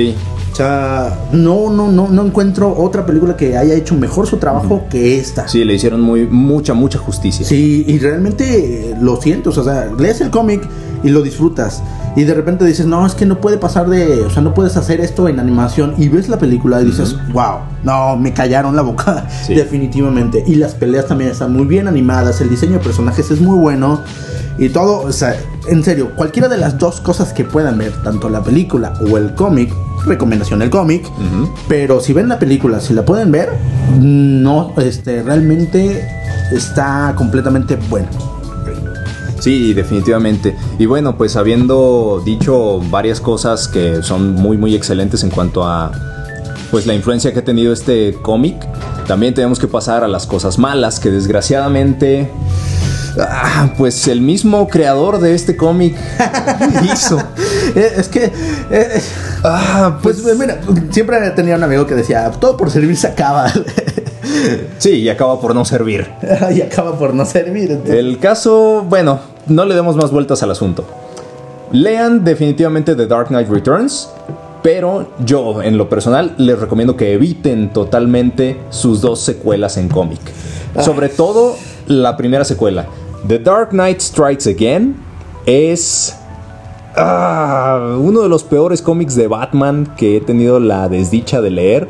O sea, no encuentro otra película que haya hecho mejor su trabajo que esta. Sí, le hicieron mucha justicia. Sí, y realmente lo siento, o sea, lees el cómic y lo disfrutas. Y de repente dices, no, es que no puede pasar o sea, no puedes hacer esto en animación. Y ves la película y dices, wow, no, me callaron la boca, sí. Definitivamente. Y las peleas también están muy bien animadas, el diseño de personajes es muy bueno. Y todo, o sea, en serio, cualquiera de las dos cosas que puedan ver, tanto la película o el cómic, recomendación el cómic, pero si ven la película, si la pueden ver, no, realmente está completamente buena. Sí, definitivamente. Y bueno, pues habiendo dicho varias cosas que son muy excelentes en cuanto a pues la influencia que ha tenido este cómic, también tenemos que pasar a las cosas malas que desgraciadamente pues el mismo creador de este cómic hizo. Es que pues mira, siempre tenía un amigo que decía, todo por servir se acaba. Sí, y acaba por no servir. Y acaba por no servir. Entonces. El caso, bueno, no le demos más vueltas al asunto. Lean definitivamente The Dark Knight Returns, pero yo, en lo personal, les recomiendo que eviten totalmente sus dos secuelas en cómic. Sobre todo la primera secuela. The Dark Knight Strikes Again es uno de los peores cómics de Batman que he tenido la desdicha de leer.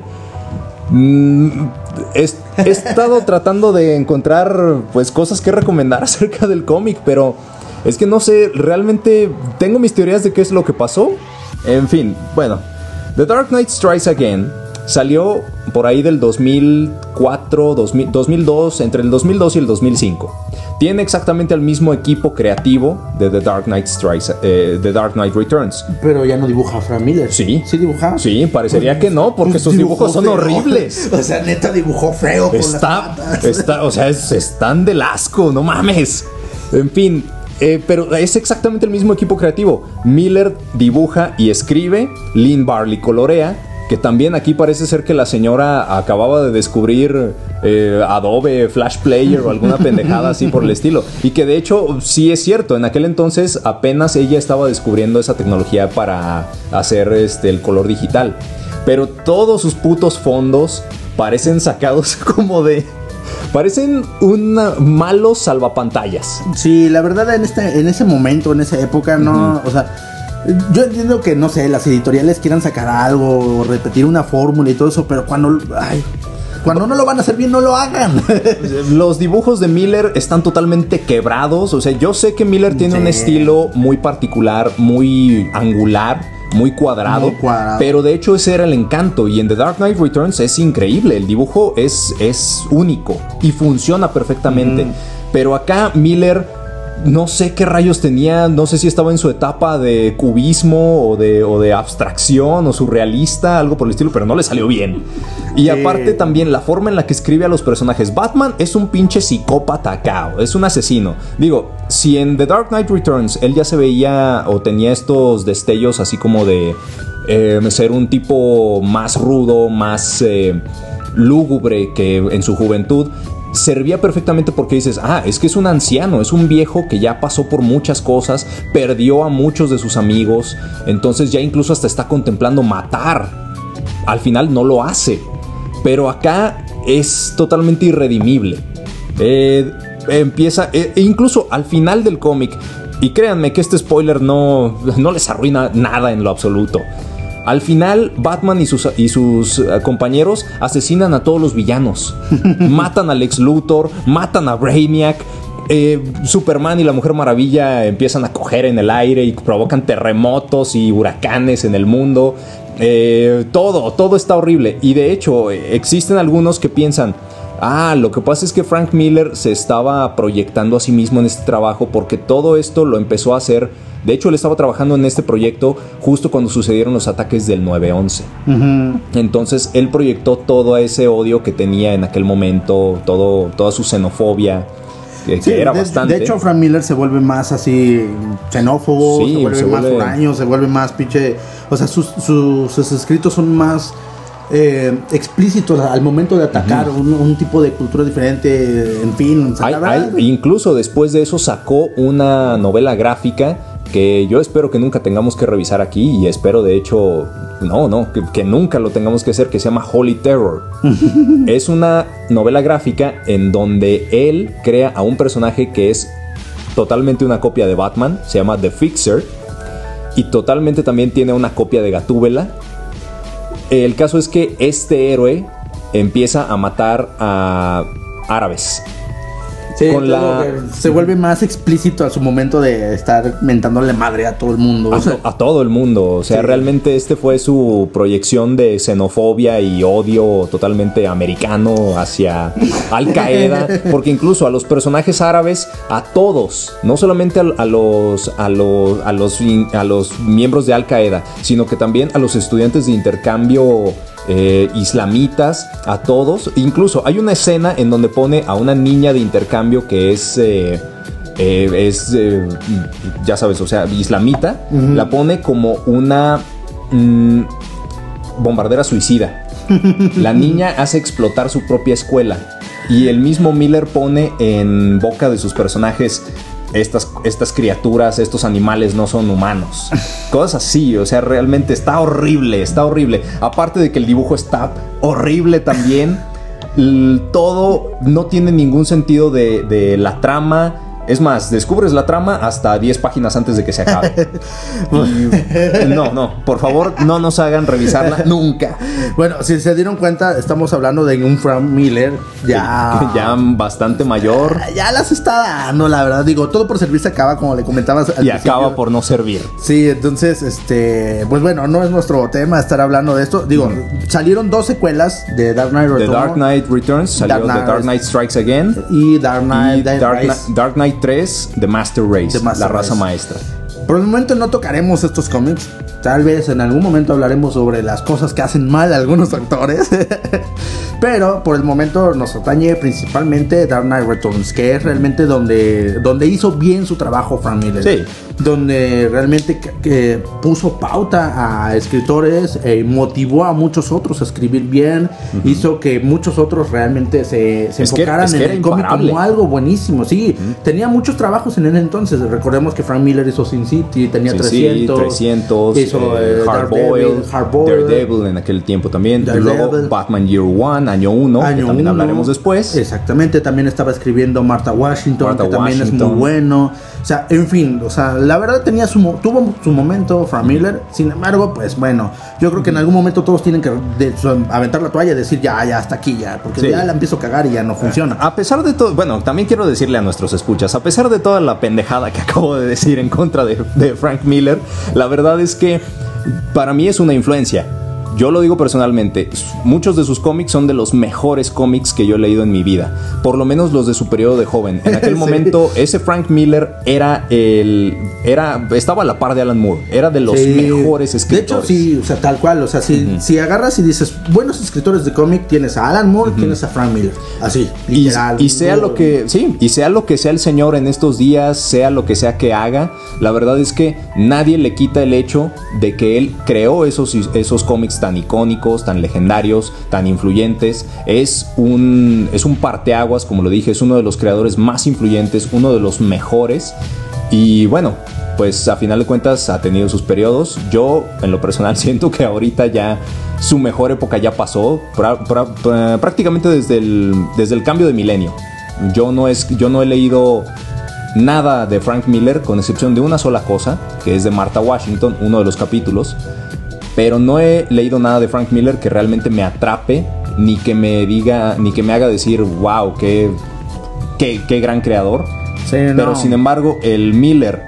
He estado tratando de encontrar pues cosas que recomendar acerca del cómic, pero es que no sé, realmente tengo mis teorías de qué es lo que pasó. En fin, bueno, The Dark Knight Strikes Again salió por ahí del 2004, 2002, entre el 2002 y el 2005. Tiene exactamente el mismo equipo creativo de The Dark Knight The Dark Knight Returns. Pero ya no dibuja Frank Miller. Sí. ¿Sí dibuja? Sí, parecería que no, porque sus dibujos son horribles. O sea, neta dibujó feo con las patas. O sea, están del asco, no mames. En fin, pero es exactamente el mismo equipo creativo. Miller dibuja y escribe, Lynn Barley colorea, que también aquí parece ser que la señora acababa de descubrir Adobe Flash Player o alguna pendejada así por el estilo. Y que de hecho sí es cierto, en aquel entonces apenas ella estaba descubriendo esa tecnología para hacer el color digital. Pero todos sus putos fondos parecen sacados como de... Parecen malos salvapantallas. Sí, la verdad en ese momento, en esa época, no, o sea... Yo entiendo que, no sé, las editoriales quieran sacar algo o repetir una fórmula y todo eso, pero cuando no lo van a hacer bien, no lo hagan. Los dibujos de Miller están totalmente quebrados. O sea, yo sé que Miller tiene un estilo muy particular, muy angular, muy cuadrado, pero de hecho ese era el encanto. Y en The Dark Knight Returns es increíble. El dibujo es único y funciona perfectamente. Pero acá Miller... No sé qué rayos tenía, no sé si estaba en su etapa de cubismo o de abstracción o surrealista, algo por el estilo, pero no le salió bien. Y aparte también la forma en la que escribe a los personajes. Batman es un pinche psicópata cao, es un asesino. Digo, si en The Dark Knight Returns él ya se veía o tenía estos destellos así como de ser un tipo más rudo, más lúgubre que en su juventud, servía perfectamente porque dices, es que es un anciano, es un viejo que ya pasó por muchas cosas, perdió a muchos de sus amigos, entonces ya incluso hasta está contemplando matar. Al final no lo hace, pero acá es totalmente irredimible. Empieza, incluso al final del cómic, y créanme que este spoiler no les arruina nada en lo absoluto. Al final, Batman y sus compañeros asesinan a todos los villanos. Matan a Lex Luthor, matan a Brainiac. Superman y la Mujer Maravilla empiezan a coger en el aire y provocan terremotos y huracanes en el mundo. Todo está horrible. Y de hecho, existen algunos que piensan... lo que pasa es que Frank Miller se estaba proyectando a sí mismo en este trabajo porque todo esto lo empezó a hacer. De hecho, él estaba trabajando en este proyecto justo cuando sucedieron los ataques del 9/11. Entonces, él proyectó todo ese odio que tenía en aquel momento, toda su xenofobia, que era bastante. De hecho, Frank Miller se vuelve más así xenófobo, se vuelve más huraño, se vuelve más pinche... O sea, sus escritos son más... explícitos al momento de atacar un tipo de cultura diferente, en fin. Incluso después de eso sacó una novela gráfica que yo espero que nunca tengamos que revisar aquí, y espero de hecho que nunca lo tengamos que hacer, que se llama Holy Terror. Es una novela gráfica en donde él crea a un personaje que es totalmente una copia de Batman, se llama The Fixer, y totalmente también tiene una copia de Gatúbela. El caso es que este héroe empieza a matar a árabes. Sí, se vuelve más explícito a su momento de estar mentándole madre a todo el mundo. A todo el mundo. O sea, sí, realmente este fue su proyección de xenofobia y odio totalmente americano hacia Al Qaeda. Porque incluso a los personajes árabes, a todos, no solamente a los miembros de Al Qaeda, sino que también a los estudiantes de intercambio islamitas, a todos. Incluso hay una escena en donde pone a una niña de intercambio que es ya sabes, o sea, islamita. La pone como una bombardera suicida. La niña hace explotar su propia escuela, y el mismo Miller pone en boca de sus personajes: estas criaturas, estos animales no son humanos. Cosas así, o sea, realmente está horrible, está horrible. Aparte de que el dibujo está horrible también. Todo no tiene ningún sentido de la trama. Es más, descubres la trama hasta 10 páginas antes de que se acabe. No, por favor, no nos hagan revisarla nunca. Bueno, si se dieron cuenta, estamos hablando de un Frank Miller ya bastante mayor. Ya las está dando, la verdad. Digo, todo por servir se acaba, como le comentabas al principio. Acaba por no servir. Sí, entonces, pues bueno, no es nuestro tema estar hablando de esto. Digo, salieron 2 secuelas de Dark Knight Returns. The Dark Knight Returns, salió The Dark Knight Strikes Again. Y Dark Knight 3, The Master Race, la raza maestra. Por el momento no tocaremos estos cómics. Tal vez en algún momento hablaremos sobre las cosas que hacen mal algunos actores. Pero por el momento nos atañe principalmente Dark Knight Returns, que es realmente donde hizo bien su trabajo Frank Miller. Sí. Donde realmente puso pauta a escritores, motivó a muchos otros a escribir bien, hizo que muchos otros realmente se enfocaran en el cómic como algo buenísimo. Sí, tenía muchos trabajos en ese entonces. Recordemos que Frank Miller hizo Sin City, tenía 300, hizo Hardboiled, Daredevil en aquel tiempo también, y luego Batman Year One, año 1, que también hablaremos después. Exactamente, también estaba escribiendo Martha Washington, también es muy bueno. O sea, en fin, o sea, la verdad tuvo su momento Frank Miller. Sin embargo, pues bueno, yo creo que en algún momento todos tienen que aventar la toalla y decir ya hasta aquí ya, porque ya la empiezo a cagar y ya no funciona. A pesar de todo, bueno, también quiero decirle a nuestros escuchas, a pesar de toda la pendejada que acabo de decir en contra de Frank Miller, la verdad es que para mí es una influencia. Yo lo digo personalmente, muchos de sus cómics son de los mejores cómics que yo he leído en mi vida, por lo menos los de su periodo de joven. En aquel momento, ese Frank Miller estaba a la par de Alan Moore, era de los mejores escritores. De hecho, sí, o sea, tal cual, o sea, si agarras y dices, buenos escritores de cómic, tienes a Alan Moore, tienes a Frank Miller, así, literal. Y sea lo que sea el señor en estos días, sea lo que sea que haga, la verdad es que nadie le quita el hecho de que él creó esos cómics tan icónicos, tan legendarios, tan influyentes. Es un parteaguas, como lo dije, es uno de los creadores más influyentes, uno de los mejores. Y bueno, pues a final de cuentas ha tenido sus periodos. Yo en lo personal siento que ahorita ya su mejor época ya pasó, prácticamente desde el cambio de milenio. Yo no he leído nada de Frank Miller, con excepción de una sola cosa, que es de Martha Washington, uno de los capítulos. Pero no he leído nada de Frank Miller que realmente me atrape, ni que me haga decir wow, qué gran creador. Sí, pero sin embargo, el Miller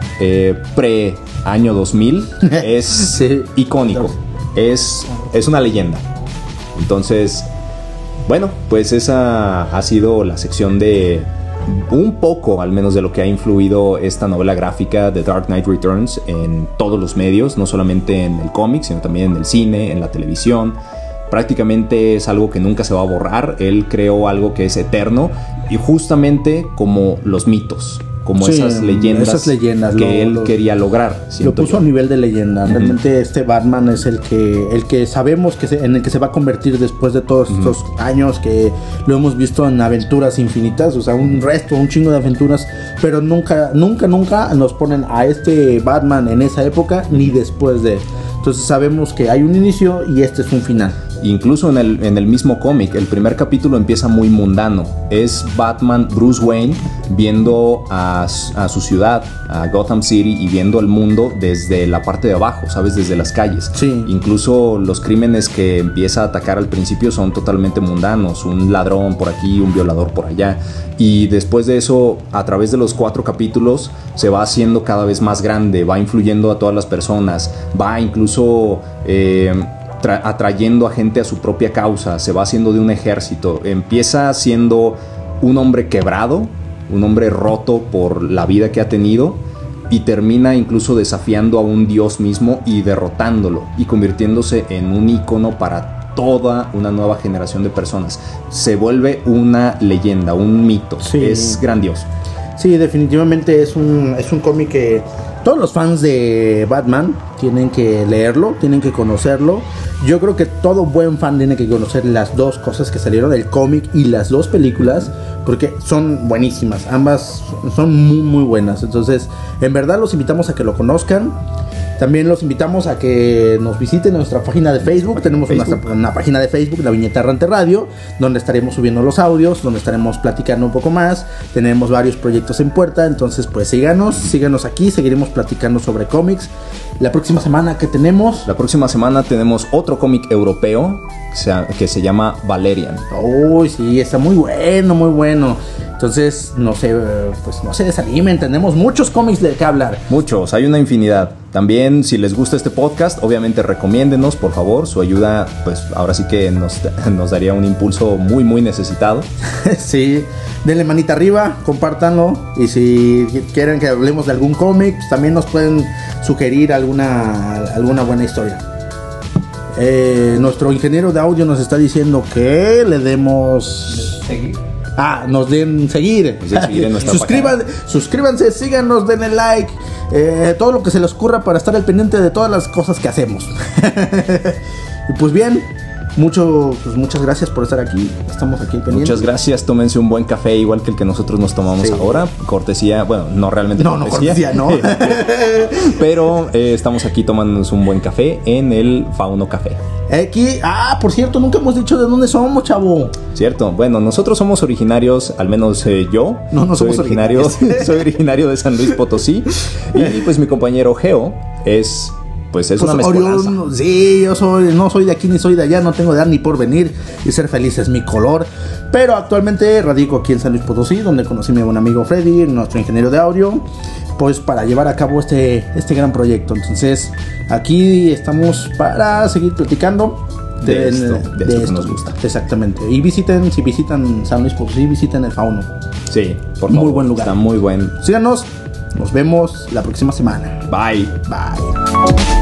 pre-año 2000 es icónico, es una leyenda. Entonces, bueno, pues esa ha sido la sección de un poco, al menos, de lo que ha influido esta novela gráfica de Dark Knight Returns en todos los medios, no solamente en el cómic, sino también en el cine, en la televisión. Prácticamente es algo que nunca se va a borrar. Él creó algo que es eterno, y justamente como los mitos, como esas leyendas que él quería lograr. Lo puso a nivel de leyenda. Realmente este Batman es el que sabemos en el que se va a convertir después de todos estos años que lo hemos visto en aventuras infinitas, o sea, un chingo de aventuras, pero nunca nos ponen a este Batman en esa época ni después de. Entonces sabemos que hay un inicio y este es un final. Incluso en el mismo cómic, el primer capítulo empieza muy mundano. Es Batman, Bruce Wayne, viendo a su ciudad, a Gotham City, y viendo el mundo desde la parte de abajo, ¿sabes? Desde las calles. Sí. Incluso los crímenes que empieza a atacar al principio son totalmente mundanos. Un ladrón por aquí, un violador por allá. Y después de eso, a través de los 4 capítulos, se va haciendo cada vez más grande, va influyendo a todas las personas, va incluso... atrayendo a gente a su propia causa, se va haciendo de un ejército, empieza siendo un hombre quebrado, un hombre roto por la vida que ha tenido, y termina incluso desafiando a un dios mismo y derrotándolo y convirtiéndose en un ícono para toda una nueva generación de personas. Se vuelve una leyenda, un mito. Sí. Es grandioso. Sí, definitivamente es un cómic que todos los fans de Batman tienen que leerlo, tienen que conocerlo. Yo creo que todo buen fan tiene que conocer las 2 cosas que salieron, el cómic y las 2 películas, porque son buenísimas, ambas son muy muy buenas. Entonces, en verdad los invitamos a que lo conozcan. También los invitamos a que nos visiten en nuestra página de Facebook. Tenemos una página de Facebook, La Viñeta Errante Radio, donde estaremos subiendo los audios, donde estaremos platicando un poco más. Tenemos varios proyectos en puerta, entonces pues síganos aquí, seguiremos platicando sobre cómics. La próxima semana, ¿qué tenemos? La próxima semana tenemos otro cómic europeo que se llama Valerian. Uy, sí, está muy bueno, muy bueno. Entonces, no se desanimen, tenemos muchos cómics de que hablar. Muchos, hay una infinidad. También, si les gusta este podcast, obviamente recomiéndenos, por favor. Su ayuda, pues ahora sí que nos daría un impulso muy, muy necesitado. Sí, denle manita arriba, compártanlo. Y si quieren que hablemos de algún cómic, pues también nos pueden sugerir alguna buena historia. Nuestro ingeniero de audio nos está diciendo que le demos... nos den seguir. En nuestra suscríbanse, síganos, denle like, todo lo que se les ocurra para estar al pendiente de todas las cosas que hacemos. Y pues bien, muchas gracias por estar aquí. Estamos aquí pendientes. Muchas gracias, tómense un buen café igual que el que nosotros nos tomamos ahora. Cortesía, bueno, no realmente cortesía, no. Pero estamos aquí tomándonos un buen café en el Fauno Café. Aquí, por cierto, nunca hemos dicho de dónde somos, chavo. Cierto, bueno, nosotros somos originarios, al menos yo. No soy somos originario. Soy originario de San Luis Potosí. Y pues mi compañero Geo es una mezcolanza. Sí, no soy de aquí ni soy de allá, no tengo edad ni por venir, y ser feliz es mi color. Pero actualmente radico aquí en San Luis Potosí, donde conocí a mi buen amigo Freddy, nuestro ingeniero de audio, pues para llevar a cabo este gran proyecto. Entonces, aquí estamos para seguir platicando de esto que nos gusta. Exactamente. Y si visitan San Luis Potosí, visiten el Fauno. Sí, por favor. Muy buen lugar. Está muy buen. Síganos, nos vemos la próxima semana. Bye. Bye.